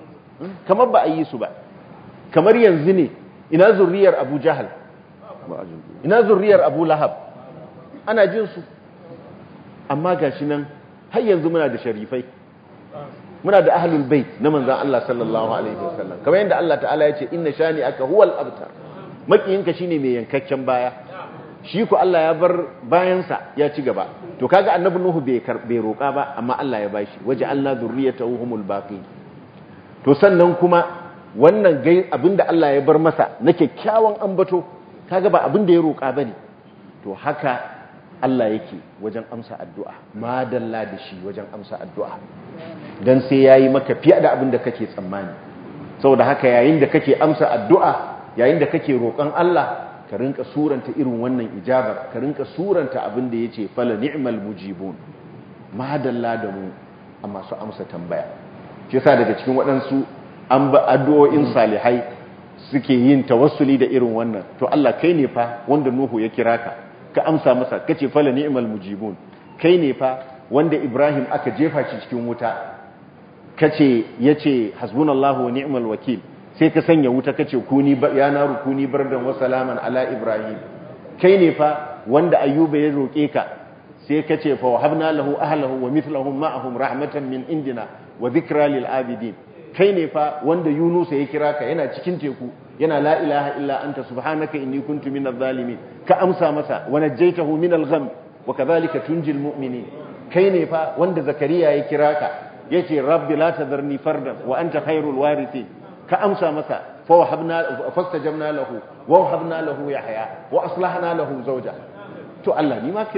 kamar yanzu ne ina zuriyar Abu Jahal ina zuriyar Abu Lahab ana jin su amma gashi nan har yanzu muna da sharifai muna da ahlul bait na manzon Allah sallallahu alaihi wasallam kamar yadda Allah ta'ala ya ce inna shani'aka huwal abtar makiyinka shine mai yankakken baya shi ku Allah ya bar bayansa ya ci gaba to kaga annabi Nuhu bai roka ba amma Allah ya bashi waja'alna dhurriyyatahu humul baqin to sannan kuma wannan abinda Allah ya bar masa na kyakkyawan ambato kaga ba abinda ya roka bane to haka Allah yake wajen amsa addu'a madalla da shi wajen amsa addu'a dan sai yayi maka fiye da abinda kake tsammani saboda haka yayin da kake amsa addu'a yayin da kake roƙon Allah ka rinka suranta irin wannan ijabar ka rinka suranta abin da yace fala ni'mal mujibun madalla da mu a masu amsa tambaya shi yasa daga cikin waɗansu an ba addu'o'in salihai suke yin tawassuli da irin wannan to Allah kai ne fa wanda Nuhu ya kira ka amsa masa kace fala ni'mal mujibun kai ne fa wanda Ibrahim aka jefa shi cikin wuta yace hasbunallahu wa ni'mal wakil sai ka sanya wuta kace ya naru kuni bardan wa salaman ala Ibrahim kai ne fa wanda Ayyuba ya roke ka sai kace fa wahabna lahu ahlahu wa mithluhum ma'ahum rahmatan min indina wa dhikra lil abidin kai ne fa wanda Yunus ya kira ka yana cikin teku yana la ilaha illa anta subhanaka inni kuntu minadh zalimin ka amsa masa wa najaytahu minal gham wa kadhalika tunjil mu'minin kai ne fa wanda Zakariya ya kira ka yace rabbi la tadharni fardan wa anta khairul warithin ka amsa masa fa wahabna fastajabna lahu wa wahabna lahu yahya wa aslahna lahu zawja to Allah ni ma kai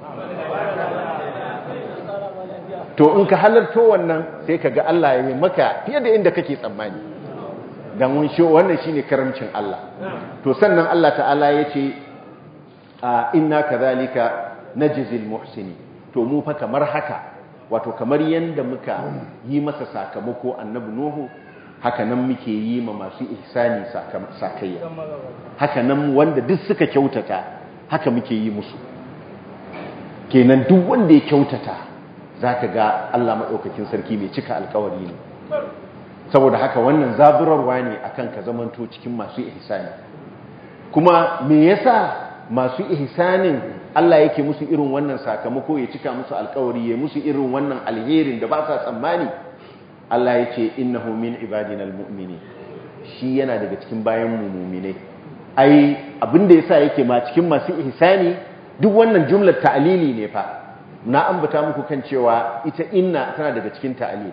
to in ka halarto wannan sai ka ga Allah ya yi maka fiye da inda kake tsammani dan wannan shine karamcin Allah to sannan Allah ta'ala yace inna kadhalika najzil muhsini to mu fa kamar haka wato kamar yanda muka yi masa sakamako annabi Nuhu haka nan muke yi ma masu ihsani sakayya haka nan wanda duk suka kyautata haka muke yi musu kenan duk wanda ya kyautata zaka ga Allah madaukakin sarki mai cika alƙawari ne saboda haka wannan zaburarwa ne akan ka zamanto cikin masu ihsani kuma me yasa masu ihsanin Allah yake musu irin wannan sakamako ya cika musu alƙawari ya musu irin wannan alherin da ba sa tsammani Allah ya ce innahu min ibadinal mu'minin shi yana daga cikin bayan mu mu'minai ai abinda yasa yake ma cikin masu ihsani duk wannan jumlar ta'lili ne fa na ambata muku kan cewa ita inna tana daga cikin ta'lil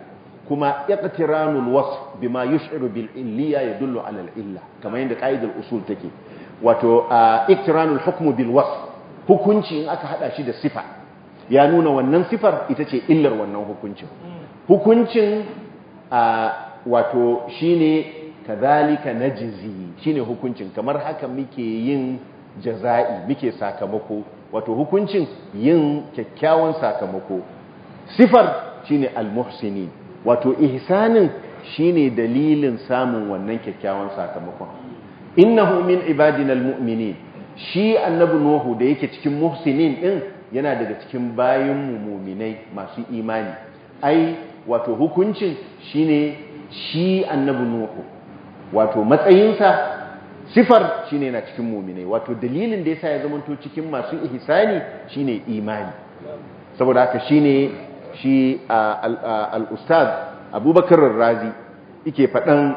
kuma iqtiranul wasf bima yush'iru bil illiya yadullu ala al illa kamar yadda qaidar usul take wato iqtiranul hukmu bil wasf hukunci in aka hada shi da sifa ya nuna wannan sifar ita ce illar wannan hukuncin wato shine kadhalika najzi shine hukuncin kamar haka muke yin jaza'i muke sakamako wato hukuncin yin kyakkyawan sakamako sifar shine al-muhsinin wato ihsanin shine dalilin samun wannan kyakkyawan sakamakon innahu min ibadina al-mu'minin shi annabi nuhu da yake cikin muhsinin din yana daga cikin bayin mu'minai masu imani ai wato hukuncin shine shi annabi nuhu wato matsayinsa sifar shine yana cikin mu'minai wato dalilin da yasa ya zamanto cikin masu ihsani shine imani saboda haka shine shi al-ustad Abubakar Razi yake faɗan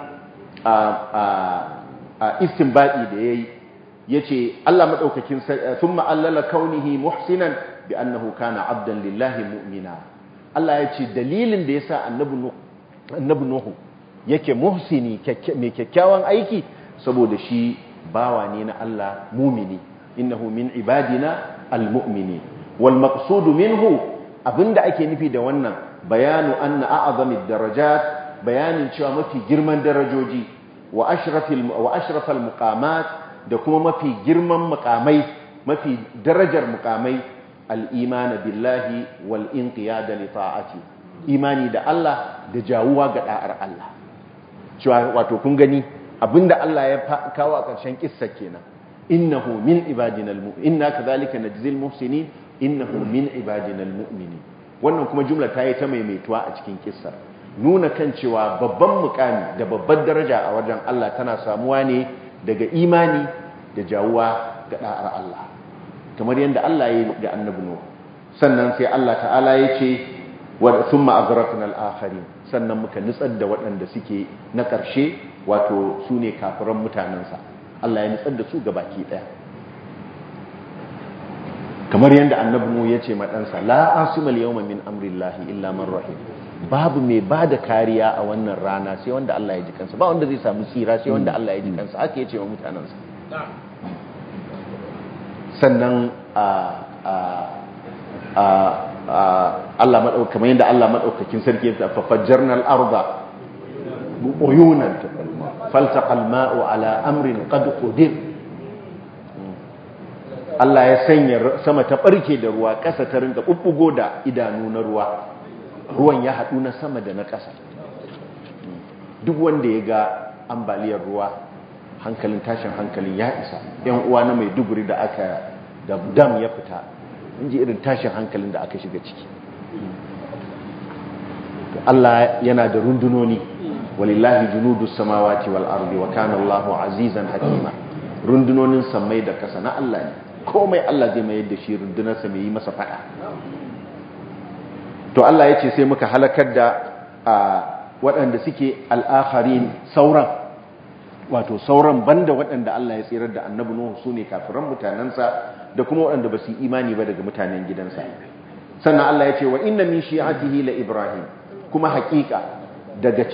istinbadi da yayi yace Allah madaukakin thumma allala kaunihi muhsinan bi annahu kana abdan lillahi mu'mina Allah yace dalilin da yasa annabi Nuhu yake muhsini mai kyakkyawan aiki saboda shi bawa ne na Allah mu'mini innahu min ibadina almu'minin wal maqsud minhu abinda ake nufi da wannan bayanu anna a'zamid darajat bayanin cewa mafi girman darajoji wa ashrafal muqamat da kuma mafi girman muqamai mafi darajar muqamai al-iman billahi wal inqiyad li ta'ati imani da Allah da jawuwa ga da'ar Allah cewa wato kun gani abinda Allah ya kawo a ƙarshen kissa kenan innahu min ibadina al-mu'minin inna kadhalika najzil muhsinin innahu min ibadina al-mu'minin wannan kuma jumla ta yi ta maimaituwa a cikin kissar nuna kan cewa babban mukami da babbar daraja a wajen Allah tana samuwa ne daga imani da jawuwa ga da'ar Allah kamar yadda Allah ya yi ga annabi Nuh sannan sai Allah ta'ala ya ce wa thumma aghraqna al-akharin sannan muka nutsar da waɗanda suke na ƙarshe wato su ne kafiran mutanensa Allah ya nutsar da su gabaki ɗaya kamar yadda annabi Nuh ya ce ma ɗansa la asimal yawma min amrillahi illa man rahim babu mai ba da kariya a wannan rana sai wanda Allah ya ji kansa ba wanda zai samu tsira sai wanda Allah ya ji kansa haka ya ce wa mutanensa sannan Allah kamar yadda Allah madaukakin sarki ya fafajjarna al-arda uyunan faltaqa al-ma'u ala amrin qad qadir Allah ya sanya sama ta barke da ruwa ƙasa ta rinka bubbugo da idanu na ruwan ya haɗu na sama da na ƙasa duk wanda ya ga ambaliyar ruwa tashin hankalin ya isa yan uwa na Maiduguri da dam ya fita in ji irin tashin hankalin da aka shiga ciki Allah yana da rundunoni walillahi junudus samawati wal ardi wa kana Allahu azizan hakima rundunonin samai da ƙasa na Allah ne komai Allah zai mayar da shi rundunarsa mai yi masa fada to Allah ya ce sai muka halakar da waɗanda suke al'akharin sauran banda waɗanda Allah ya tsirar da annabi Nuhu su ne kafiran mutanensa da kuma waɗanda ba su yi imani ba daga mutanen gidansa sannan Allah ya ce wa inna min shi'atihi la Ibrahim kuma haƙiƙa daga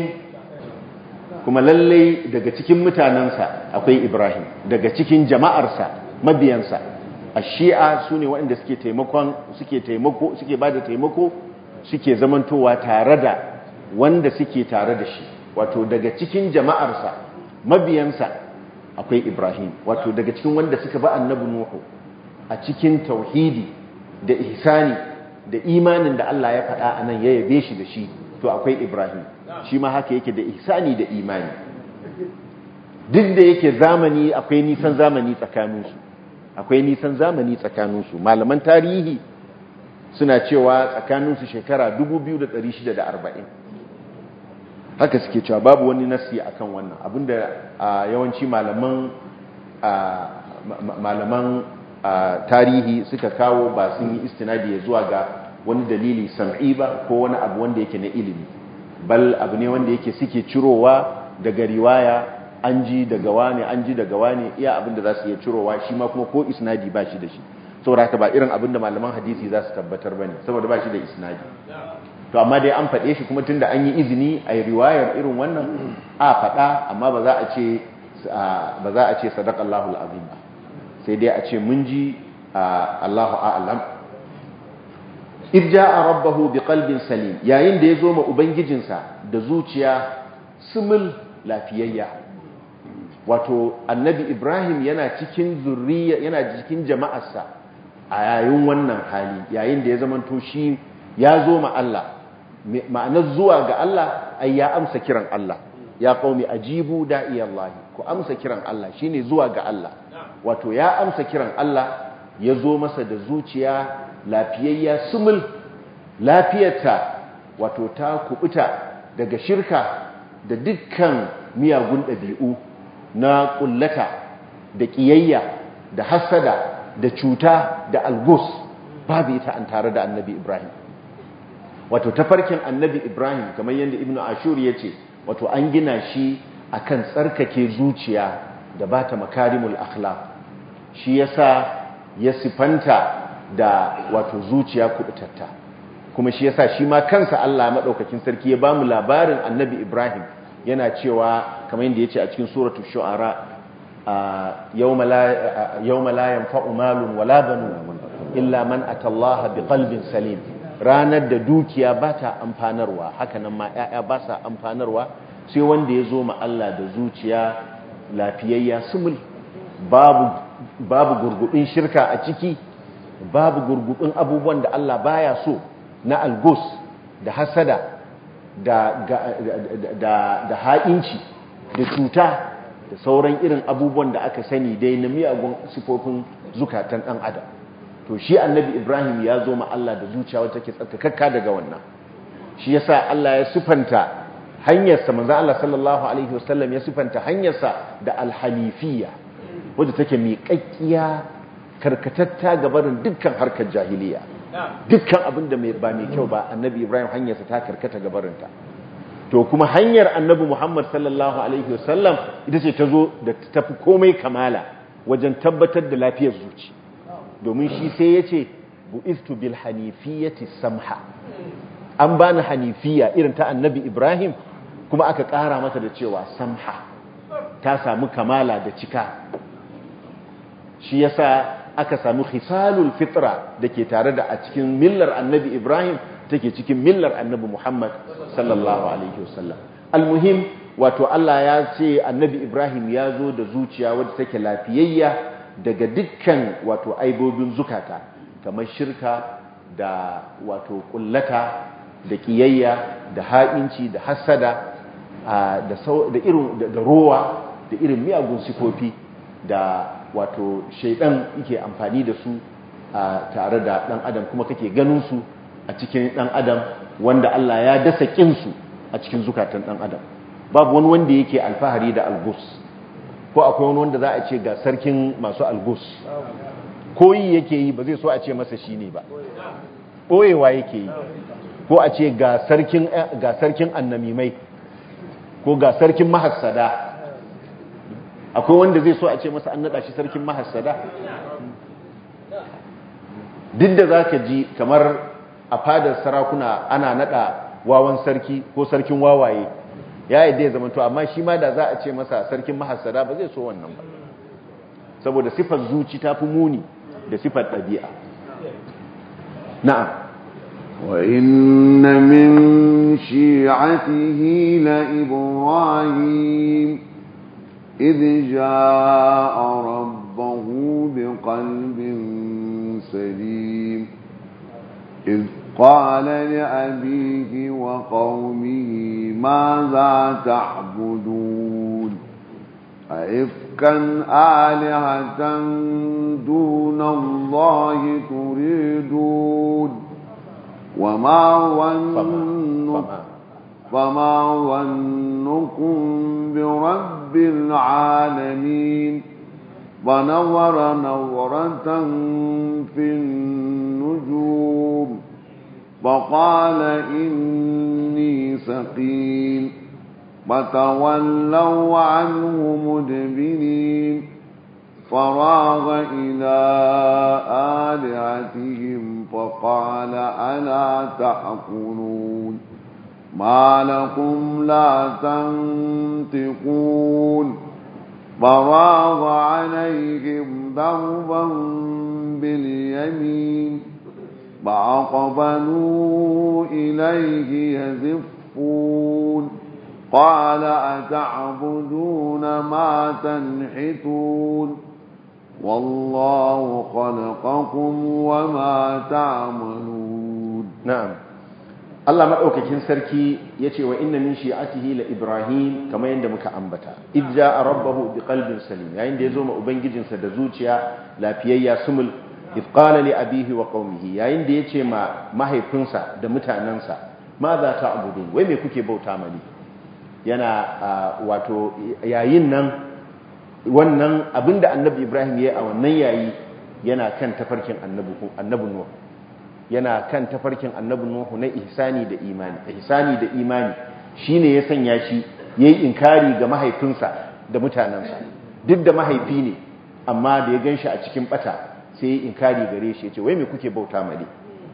cikin mutanensa akwai Ibrahim daga cikin jama'arsa mabiyansa ash-shi'a sune waɗanda suke bada taimako suke zamantowa tare da wanda suke tare da shi wato daga cikin jama'arsa mabiyansa akwai Ibrahim wato daga cikin wanda suka ba annabi Nuhu a cikin tauhidi da ihsani da imanin da Allah ya faɗa anan ya yabe shi da shi to akwai Ibrahim shi ma haka yake da ihsani da imani duk da yake zamani akwai nisan zamani tsakaninsu malaman tarihi suna cewa tsakaninsu shekara 2640 haka suke cewa babu wani nasi akan wannan abinda yawanci malaman tarihi suka kawo ba sun yi istinadi ya zuwa ga wani dalili sam'i ba ko wani abu wanda yake na ilimi bal abu ne wanda yake suke cirowa daga riwaya an ji daga wani iya abinda za su iya cirowa shi ma kuma ko isnadi ba shi da shi saboda haka ba irin abin da malaman hadisi za su tabbatar bane saboda ba shi da isnadi to amma dai an faɗe shi kuma tunda an yi izini a riwayar irin wannan a faɗa amma ba za a ce sadaqallahu alazim ba sai dai a ce mun ji Allahu a'lam. Irja'a rabbahu biqalbin salim, yayin da ya zo ma ubangijinsa da zuciya sumul lafiyayya. Wato annabi Ibrahim yana cikin zurriya, yana cikin jama'arsa a yayin wannan hali, yayin da ya zamanto shi ya zo ma Allah. Ma'anar zuwa ga Allah ai ya amsa kiran Allah. Ya qaumi ajibu da'iyallahi, ku amsa kiran Allah shine zuwa ga Allah. Wato ya amsa kiran Allah, ya zo masa da zuciya lafiyayya sumul, lafiyarta wato ta kubuta daga shirka da dukkan miyagun ɗabi'u na ƙullata da ƙiyayya da hasada da cuta da algus, babu ita an tare da annabi Ibrahim. Wato tafarkin annabi Ibrahim kamar yadda Ibn Ashur ya ce, wato an gina shi akan tsarkake zuciya da bata makarimul akhlaq. Shi yasa ya sifanta da wato zuciya kubutatta, kuma shi yasa shi ma kansa Allah madaukakin sarki ya bamu labarin annabi Ibrahim yana cewa kamar yadda yace a cikin suratul shu'ara yawma la yanfa'u malun wala banun illa man atallaha biqalbin salim, ranar da dukiya ba ta amfanarwa, haka nan ma ƴaƴa ba sa amfanarwa sai wanda ya zo ma Allah da zuciya lafiyayya sumul, babu gurgudin shirka a ciki, babu gurgudin abubuwan da Allah baya so na algus da hasada da ha'inci da cuta da sauran irin abubuwan da aka sani dai na miyagun sifofin zukatan ɗan adam. To shi annabi Ibrahim ya zo ma Allah da zuciya wata take tsarkakakka daga wannan. Shi yasa Allah ya sifanta hanyarsa, manzo Allah sallallahu alaihi wasallam ya sifanta hanyarsa da alhanifiyya, wadda take miƙaƙƙiya, karkatatta gabarin dukkan harkar jahiliya, dukkan abin da ba mai kyau ba, annabi Ibrahim hanyarsa ta karkata gabarinta. To kuma hanyar annabi Muhammad sallallahu alaihi wasallam ita ce ta zo da tafi komai kamala wajen tabbatar da lafiyar zuci, domin shi sai ya ce bu'istu bil hanifiyyati samha, an bani hanifiya irin ta annabi Ibrahim, kuma aka ƙara mata da cewa samha, ta samu kamala da cika. Shi yasa aka samu khisalul fitra da ke tare da a cikin millar annabi Ibrahim take cikin millar annabi Muhammad sallallahu alaihi wasallam. Almuhim, wato Allah ya ce annabi Ibrahim ya zo da zuciya wadda take lafiyayya daga dukkan wato aibobin zukata, kamar shirka da wato kullata da kiyayya da ha'inci da hasada da irin da rowa da irin miyagun sifofi da wato shaidan yake amfani da su tare da dan adam, kuma kake ganin su a cikin dan adam, wanda Allah ya dasa kin su a cikin zukatan dan adam. Babu wani wanda yake alfahari da algus, ko akwai wani wanda za a ce ga sarkin masu algus, koyi yake yi, ba zai so a ce masa shine ba, boyewa yake yi. Ko a ce ga sarkin annamimai, ko ga sarkin mahassada, akwai wanda zai so a ce masa an naɗa shi sarkin mahassada. Duk da za ka ji kamar a fadar sarakuna ana naɗa wawan sarki ko sarkin wawaye, ya yi dai zamanto, amma shi ma da za a ce masa sarkin mahassada ba zai so wannan ba, saboda sifar zuci ta fi muni da sifar ɗabi'a. Na'am. وإن من شيعته لإبراهيم إذ جاء ربه بقلب سليم إذ قال لأبيه وقومه ماذا تعبدون أئفكا آلهة دون الله تريدون فما ظنكم برب العالمين فنظر نظرة في النجوم فقال إني سقيم فتولوا عنه مدبرين فراغ إلى آلهتهم فقال ألا تأكلون ما لكم لا تنطقون فراغ عليهم ضربا باليمين فأقبلوا إليه يزفون قال أتعبدون ما تنحتون والله خلقكم وما تعملون. نعم. Allah madaukakin sarki yace wa inna min shi'atihi la Ibrahim kamar yanda muka ambata idja rabbahu biqalbin salim yayin da yazo ma ubangijinsa da zuciya lafiyayya sumul if qala li abihi wa qaumihi yayin da yace ma mahaifinsa da mutanansa ma za ta abudun wai me kuke bauta mani yana wato yayin nan wannan abinda annabi Ibrahim yayi a wannan yayi yana kan tafarkin annabi Nuh yana kan tafarkin annabi Nuhu na ihsani da imani shine ya sanya shi yayi inkari ga mahaifinsa da mutanansa duk da mahaifi ne amma da ya ganshi a cikin bata sai yayi inkari gare shi yace wai me kuke bauta mali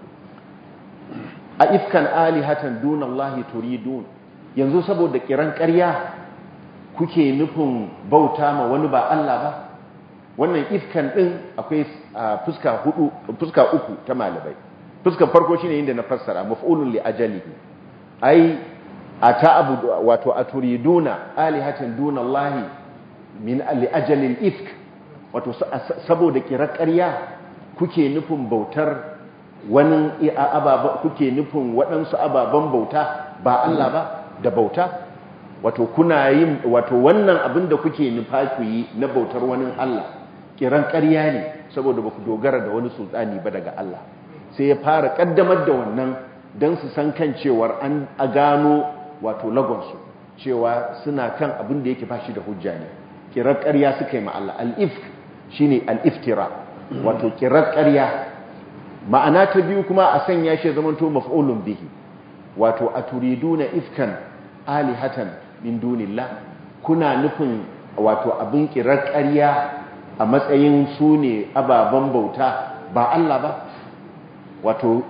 a ifkan alihatan dunallahi turidun yanzu saboda kiran ƙarya kuke nufin bauta ma wani ba Allah ba wannan ifkan din akwai fuska uku ta malamai. Fuskar farko shine inda na fassara maf'ulun li ajalihi ai ata'budu wato aturiduna alihatan dunallahi min li ajalil ifk wato saboda kirar ƙarya kuke nufin bautar wani kuke nufin waɗansu ababan bauta ba Allah ba da bauta wato kuna yin wato wannan abin da kuke nufa ku yi na bautar wani Allah kiran ƙarya ne saboda ba ku dogara da wani sultani ba daga Allah sai ya fara kaddamar da wannan don su san kan cewar an gano wato lagonsu cewa suna kan abin da yake bashi da hujja ne kirar ƙarya suka yi ma'alla al-ifk shine al-iftira wato kirar ƙarya ma'ana ta biyu kuma a sanya shi zamanto maf'ulun bihi wato aturiduna ifkan alihatan min dunillah kuna nufin wato abin kirar ƙarya a matsayin su ne ababen bauta ba Allah ba wato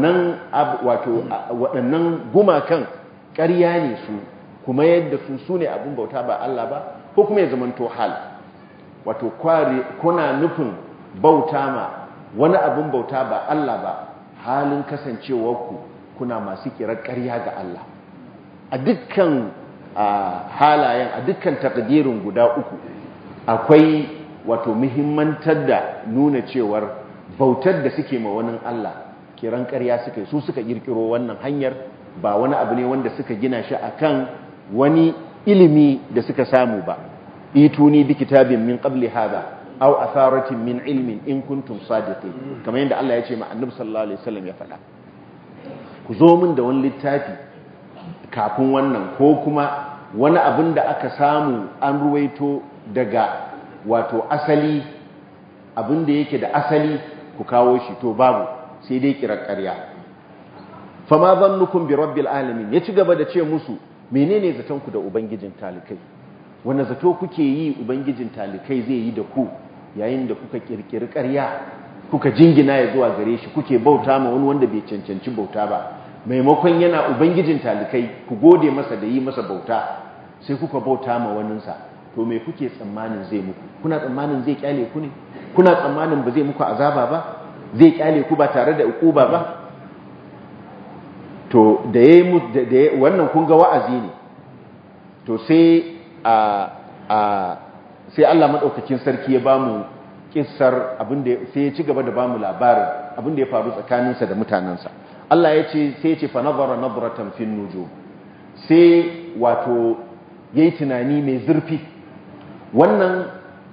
waɗannan gumakan ƙarya ne su kuma yadda su ne abin bauta ba Allah ba ko kuma ya zamanto hal wato kuna nufin bauta ma wani abin bauta ba Allah ba halin kasancewarku kuna masu kirar ƙarya ga Allah a dukkan halayen a dukkan takdirin guda uku akwai wato muhimmantar da nuna cewar bautar da suke ma wani Allah kiran ƙarya su suka kirkiro wannan hanyar ba wani abu ne wanda suka gina shi akan wani ilimi da suka samu ba ituni bi kitabin min qabli hada aw atharatin min ilmin in kuntum sadiqin kamar yadda Allah ya ce ma Annabi sallallahu alaihi wasallam ya faɗa ku zo min da wani littafi kafin wannan ko kuma wani abin da aka samu an ruwaito daga wato asali abin da yake da asali ku kawo shi to babu sai dai kirar ƙarya fama zannukum bi rabbil alamin ya ci gaba da ce musu menene zaton ku da ubangijin talikai wanda zato kuke yi ubangijin talikai zai yi da ku yayin da kuka kirkiri ƙarya kuka jingina ya zuwa gare shi kuke bauta ma wani wanda bai cancanci bauta ba maimakon yana ubangijin talikai ku gode masa da yi masa bauta sai kuka bauta ma waninsa to me kuke tsammanin zai muku kuna tsammanin zai kyale ku ne kuna tsammanin ba zai muku azaba ba zai kyale ku ba tare da ukuba ba to da wannan kun ga wa'azi ne to sai sai Allah madaukakin sarki ya bamu kissar abinda sai ya ci gaba da bamu labarin abinda ya faru tsakaninsa da mutanansa Allah ya ce sai ya ce fa nazara nadratan fin nujum sai wato yayi tunani mai zurfi wannan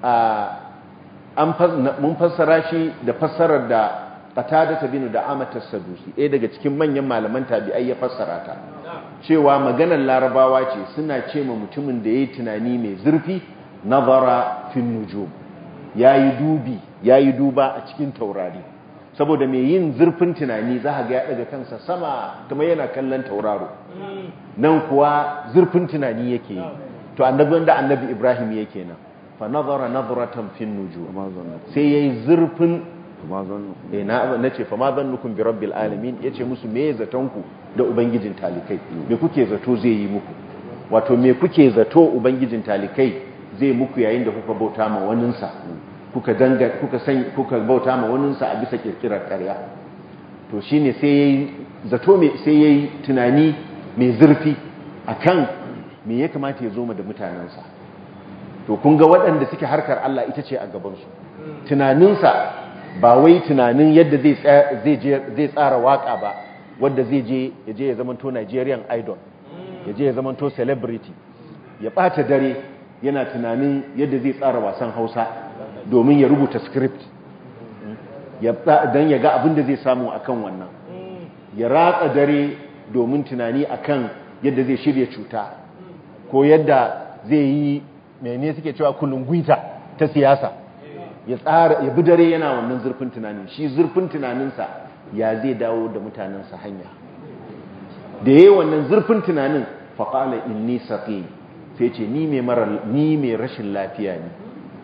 mun fassara shi da fassarar da Qatada bin Da'amat as-Sadusi ɗaya daga cikin manyan malaman tabi'ai ya fassara ta cewa maganar Larabawa ce suna ce ma mutumin da yayi tunani mai zurfi nazara fin nujum yayi duba a cikin taurari saboda mai yin zurfin tunani za ga ya daga kansa sama kuma yana kallon tauraro nan kuwa zurfin tunani yake yi to annabi Ibrahim yake nan fa nazara nazratan fin nujum sai yayi zurfin nace fa ma zannukum bi rabbil alamin yace musu me zatonku da ubangijin talikai me kuke zato zai yi muku wato me kuke zato ubangijin talikai zai muku yayin da kuka bauta ma waninsa kuka bauta ma waninsa a bisa kirkirar ƙarya to shine sai yayi zato sai yayi tunani mai zurfi akan me ya kamata ya zo da mutanensa to kun ga waɗanda suke harkar Allah ita ce a gabansu tunaninsa ba wai tunanin yadda zai tsara waka ba wadda zai je ya zamanto Nigerian idol ya je ya zamanto celebrity ya ɓata dare yana tunanin yadda zai tsara wasan Hausa domin ya rubuta script don ya ga abin da zai samu akan wannan ya ratsa dare domin tunani akan yadda zai shirya cuta ko yadda zai yi mene suke cewa kulungwita ta siyasa ya bi dare yana wannan zurfin tunanin shi zurfin tunaninsa ya zai dawo da mutanensa hanya da yayi wannan zurfin tunanin faqala inni saqim sai ce ni mai rashin lafiya ne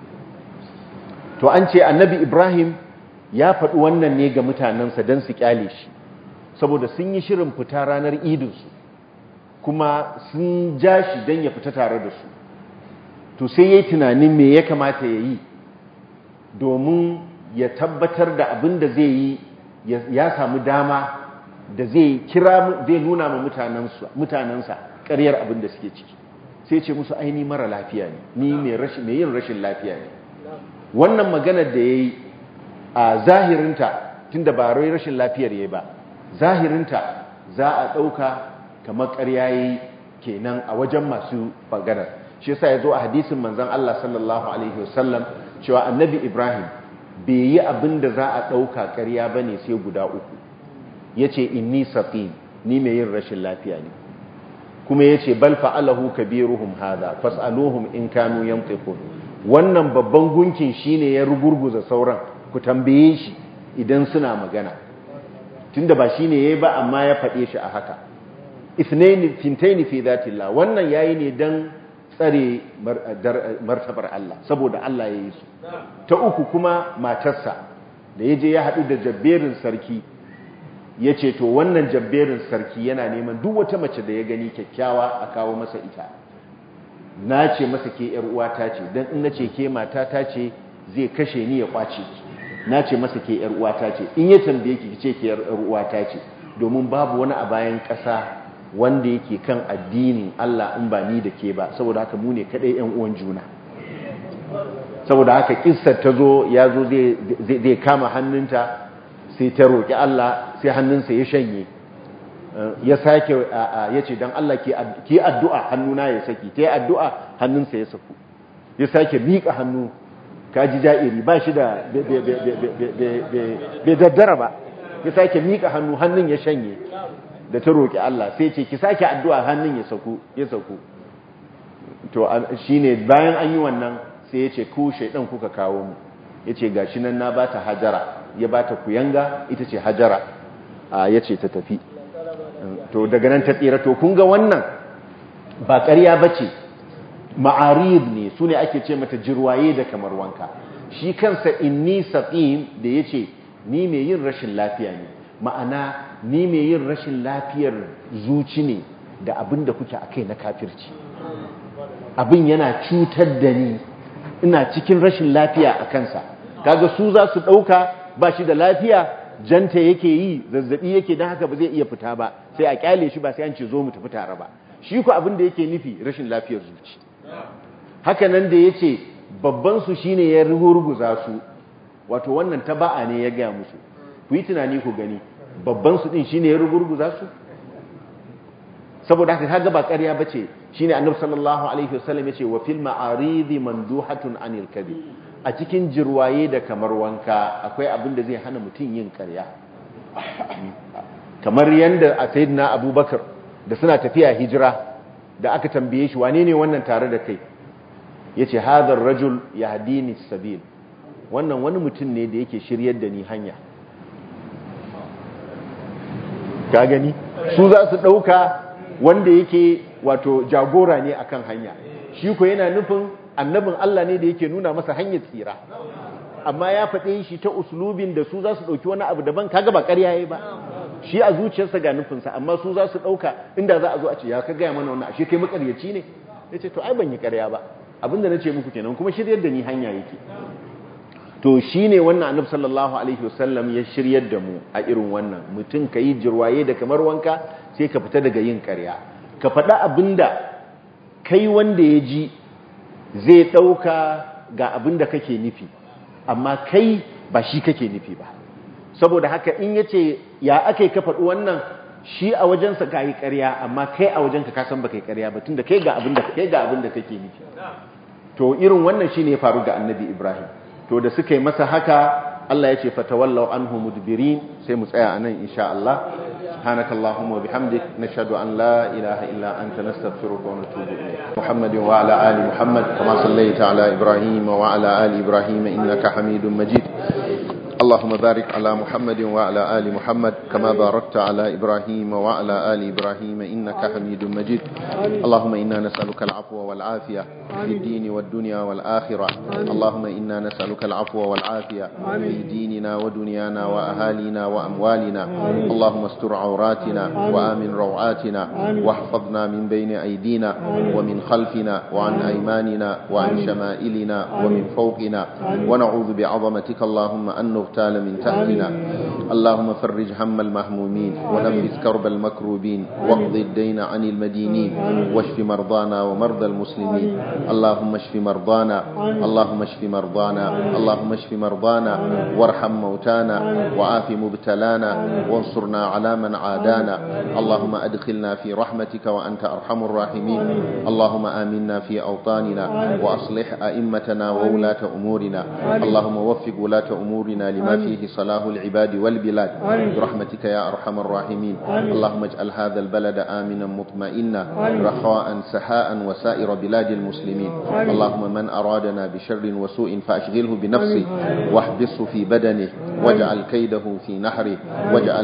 to an ce annabi Ibrahim ya faɗi wannan ne ga mutanensa don su kyale shi saboda sun yi shirin fita ranar idinsu kuma sun ja shi don ya fita tare da su to sai ya yi tunanin me ya kamata ya yi domin ya tabbatar da abin da zai yi ya samu dama da zai nuna ma mutanensa ƙaryar abin da suke ciki sai ce musu aini mara lafiya ne ni mai yin rashin lafiya ne wannan maganar da ya yi a zahirinta tun da ba rai rashin lafiyar ya yi ba zahirinta za a ɗauka kamar ƙarya yi kenan a wajen masu maganar shi yasa ya zo a hadisin manzon Allah sallallahu alaihi wasallam cewa annabi Ibrahim bai yi abin da za a ɗauka ƙarya ba ne sai guda uku ya ce inni saqim ni mai yin rashin lafiya ne kuma ya ce bal fa'alahu kabiruhum hadha fas'aluhum in kanu yantiqun wannan babban gunkin shine ya rugurguza sauran ku tambaye shi idan suna magana tunda ba shine yayi ba amma ya faɗe shi a haka ithnaini fintaini fi dhatillah wannan yayi ne dan tsare martabar Allah saboda Allah ya yi su ta uku kuma matarsa da ya je ya haɗu da jabberin sarki ya ce to wannan jabberin sarki yana neman duk wata mace da ya gani kyakkyawa a kawo masa ita na ce masa ke ‘yar uwata ce don in na ce ke matata ce zai kashe ni ya kwace na ce masa ke ‘yar uwata ce in ya tambaye ki ce ke ‘yar uwata ce domin babu wani a bayan ƙasa wanda yake kan addinin Allah in ba ni da ke ba saboda haka mu ne kadai ƴan uwan juna saboda haka kissar ta zo ya zo zai kama hannunta sai ta roki Allah sai hannunsa ya shanye ya sake ya ce dan Allah ki addu'a hannuna ya saki ta yi addu'a hannunsa ya saku ya sake miƙa hannu kaji ja'iri ba shi da bai daddara ba ya sake miƙa hannun ya shanye da ta roƙi Allah sai ce ki sake addu'a hannun ya sauku to shine bayan an yi wannan sai ya ce ku shaidan kuka kawo mu ya ce ga shi nan na ba ta hajara ya ba ta kuyanga ita ce hajara ya ce ta tafi to daga nan ta tsira to kun ga wannan ba ƙarya ba ce ma'arid ne su ne ake ce mata jirwaye da kamar wanka shi kansa inni saqim da ya ce ni mai yin rashin lafiya ne ma'ana ni mai yin rashin lafiyar zuci ne da abin da kuke akai na kafirci abin yana cutar da ni ina cikin rashin lafiya a kansa kaga su za su ɗauka ba shi da lafiya janta yake yi zazzabi yake don haka ba zai iya fita ba sai a kyale shi ba sai an ce zo mu tafi tare ba shi ku abin da yake nufi rashin lafiyar zuci haka nan da ya ce babban su shine ya rugurguza su wato wannan taba'a ne ya gaya musu ku yi tunani ku gani babban su din shine ya rugurguza su saboda haka kaga ba ƙarya bace shine annabi sallallahu alaihi wasallam yace wa fil ma'aridi manduhatun anil kadhib a cikin jirwaye da kamar wanka akwai abin da zai hana mutum yin ƙarya kamar yanda a sayyidina abubakar da suna tafiya hijira da aka tambaye shi wane ne wannan tare da kai yace hadha ar-rajul yahdini as-sabil wannan wani mutum ne da yake shiryar da ni hanya ka gani su za su ɗauka wanda yake wato jagora ne akan hanya shi ko yana nufin annabin Allah ne da yake nuna masa hanyar tsira, amma ya faɗe shi ta uslubin da su za su ɗauki wani abu daban, kaga ba ƙarya yayi ba, shi a zuciyarsa ga nufinsa, amma su za su ɗauka inda za a zo a ce ya ka gaya mana wannan ashe kai makaryaci ne, ya ce to ai ban yi ƙarya ba, abinda na ce muku kenan kuma shiryar da ni hanya yake. To shi ne wannan annabi sallallahu alaihi wasallam ya shiryar da mu a irin wannan, mutum ka yi jirwaye da kamar wanka sai ka fita daga yin ƙarya, ka faɗa abinda kai wanda ya ji zai ɗauka ga abinda kake nufi, amma kai ba shi kake nufi ba. Saboda haka in ya ce ya aka yi ka faɗi wannan, shi a wajensa ka yi ƙarya, amma kai a wajenka ka san ba kai ƙarya ba, tun da kai ga abinda kake nufi. To irin wannan shi ne ya faru ga annabi Ibrahim. To da suka yi masa haka, Allah ya ce fatawallau anhu mudbirin, sai mu tsaya anan insha Allah. Subhanakallahumma wa bihamdik, nashhadu an la ilaha illa anta, nastaghfiruka wa natubu ilayk. Muhammadin wa ala ali Muhammad kama sallaita ala Ibrahim wa ala ali Ibrahim innaka Hamidum Majid. اللهم بارك على محمد وعلى آل محمد كما باركت على إبراهيم وعلى آل إبراهيم إنك حميد مجيد. اللهم إنا نسألك العفو والعافية في الدين والدنيا والآخرة. اللهم إنا نسألك العفو والعافية في ديننا ودنيانا وأهالينا وأموالنا. اللهم استر عوراتنا وآمن روعاتنا، واحفظنا من بين أيدينا ومن خلفنا وعن أيماننا وعن شمائلنا ومن فوقنا، ونعوذ بعظمتك اللهم أن نغتال من تحتنا. اللهم فرج هم المهمومين ونفذ كرب المكروبين واقض الدين عن المدينين واشف مرضانا ومرضى المسلمين. اللهم اشف مرضانا، اللهم اشف مرضانا، اللهم اشف مرضانا، وارحم موتانا، وعاف مبتلانا، وانصرنا على من عادانا. اللهم أدخلنا في رحمتك وأنت أرحم الراحمين. اللهم آمنا في أوطاننا وأصلح أئمتنا وولاة أمورنا. اللهم وفق ولاة أمورنا لما فيه صلاح العباد والبلاد برحمتك يا أرحم الراحمين. اللهم اجعل هذا البلد آمنا مطمئنا رخاء سحاء وسائر بلاد المسلمين. اللهم من أرادنا بشر وسوء فأشغله بنفسه واحبسه في بدنه واجعل كيده في نحره واجعل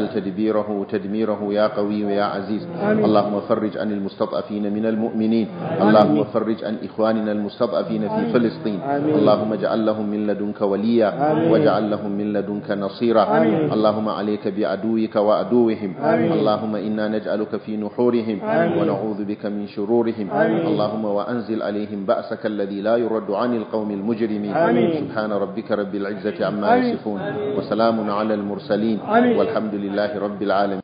تدميره يا قوي يا عزيز. اللهم فرج عن المستضعفين من المؤمنين. اللهم فرج عن إخواننا المستضعفين في فلسطين. اللهم اجعل لهم من لدنك وليا واجعل لهم من لدنك نصيرا. اللهم عليك بعدوك وعدوهم. اللهم إنا نجعلك في نحورهم ونعوذ بك من شرورهم. اللهم وأنزل عليهم بأسك الذي لا يرد عن القوم المجرمين. سبحان ربك رب العزة عما يصفون وسلام على المرسلين والحمد لله رب العالمين.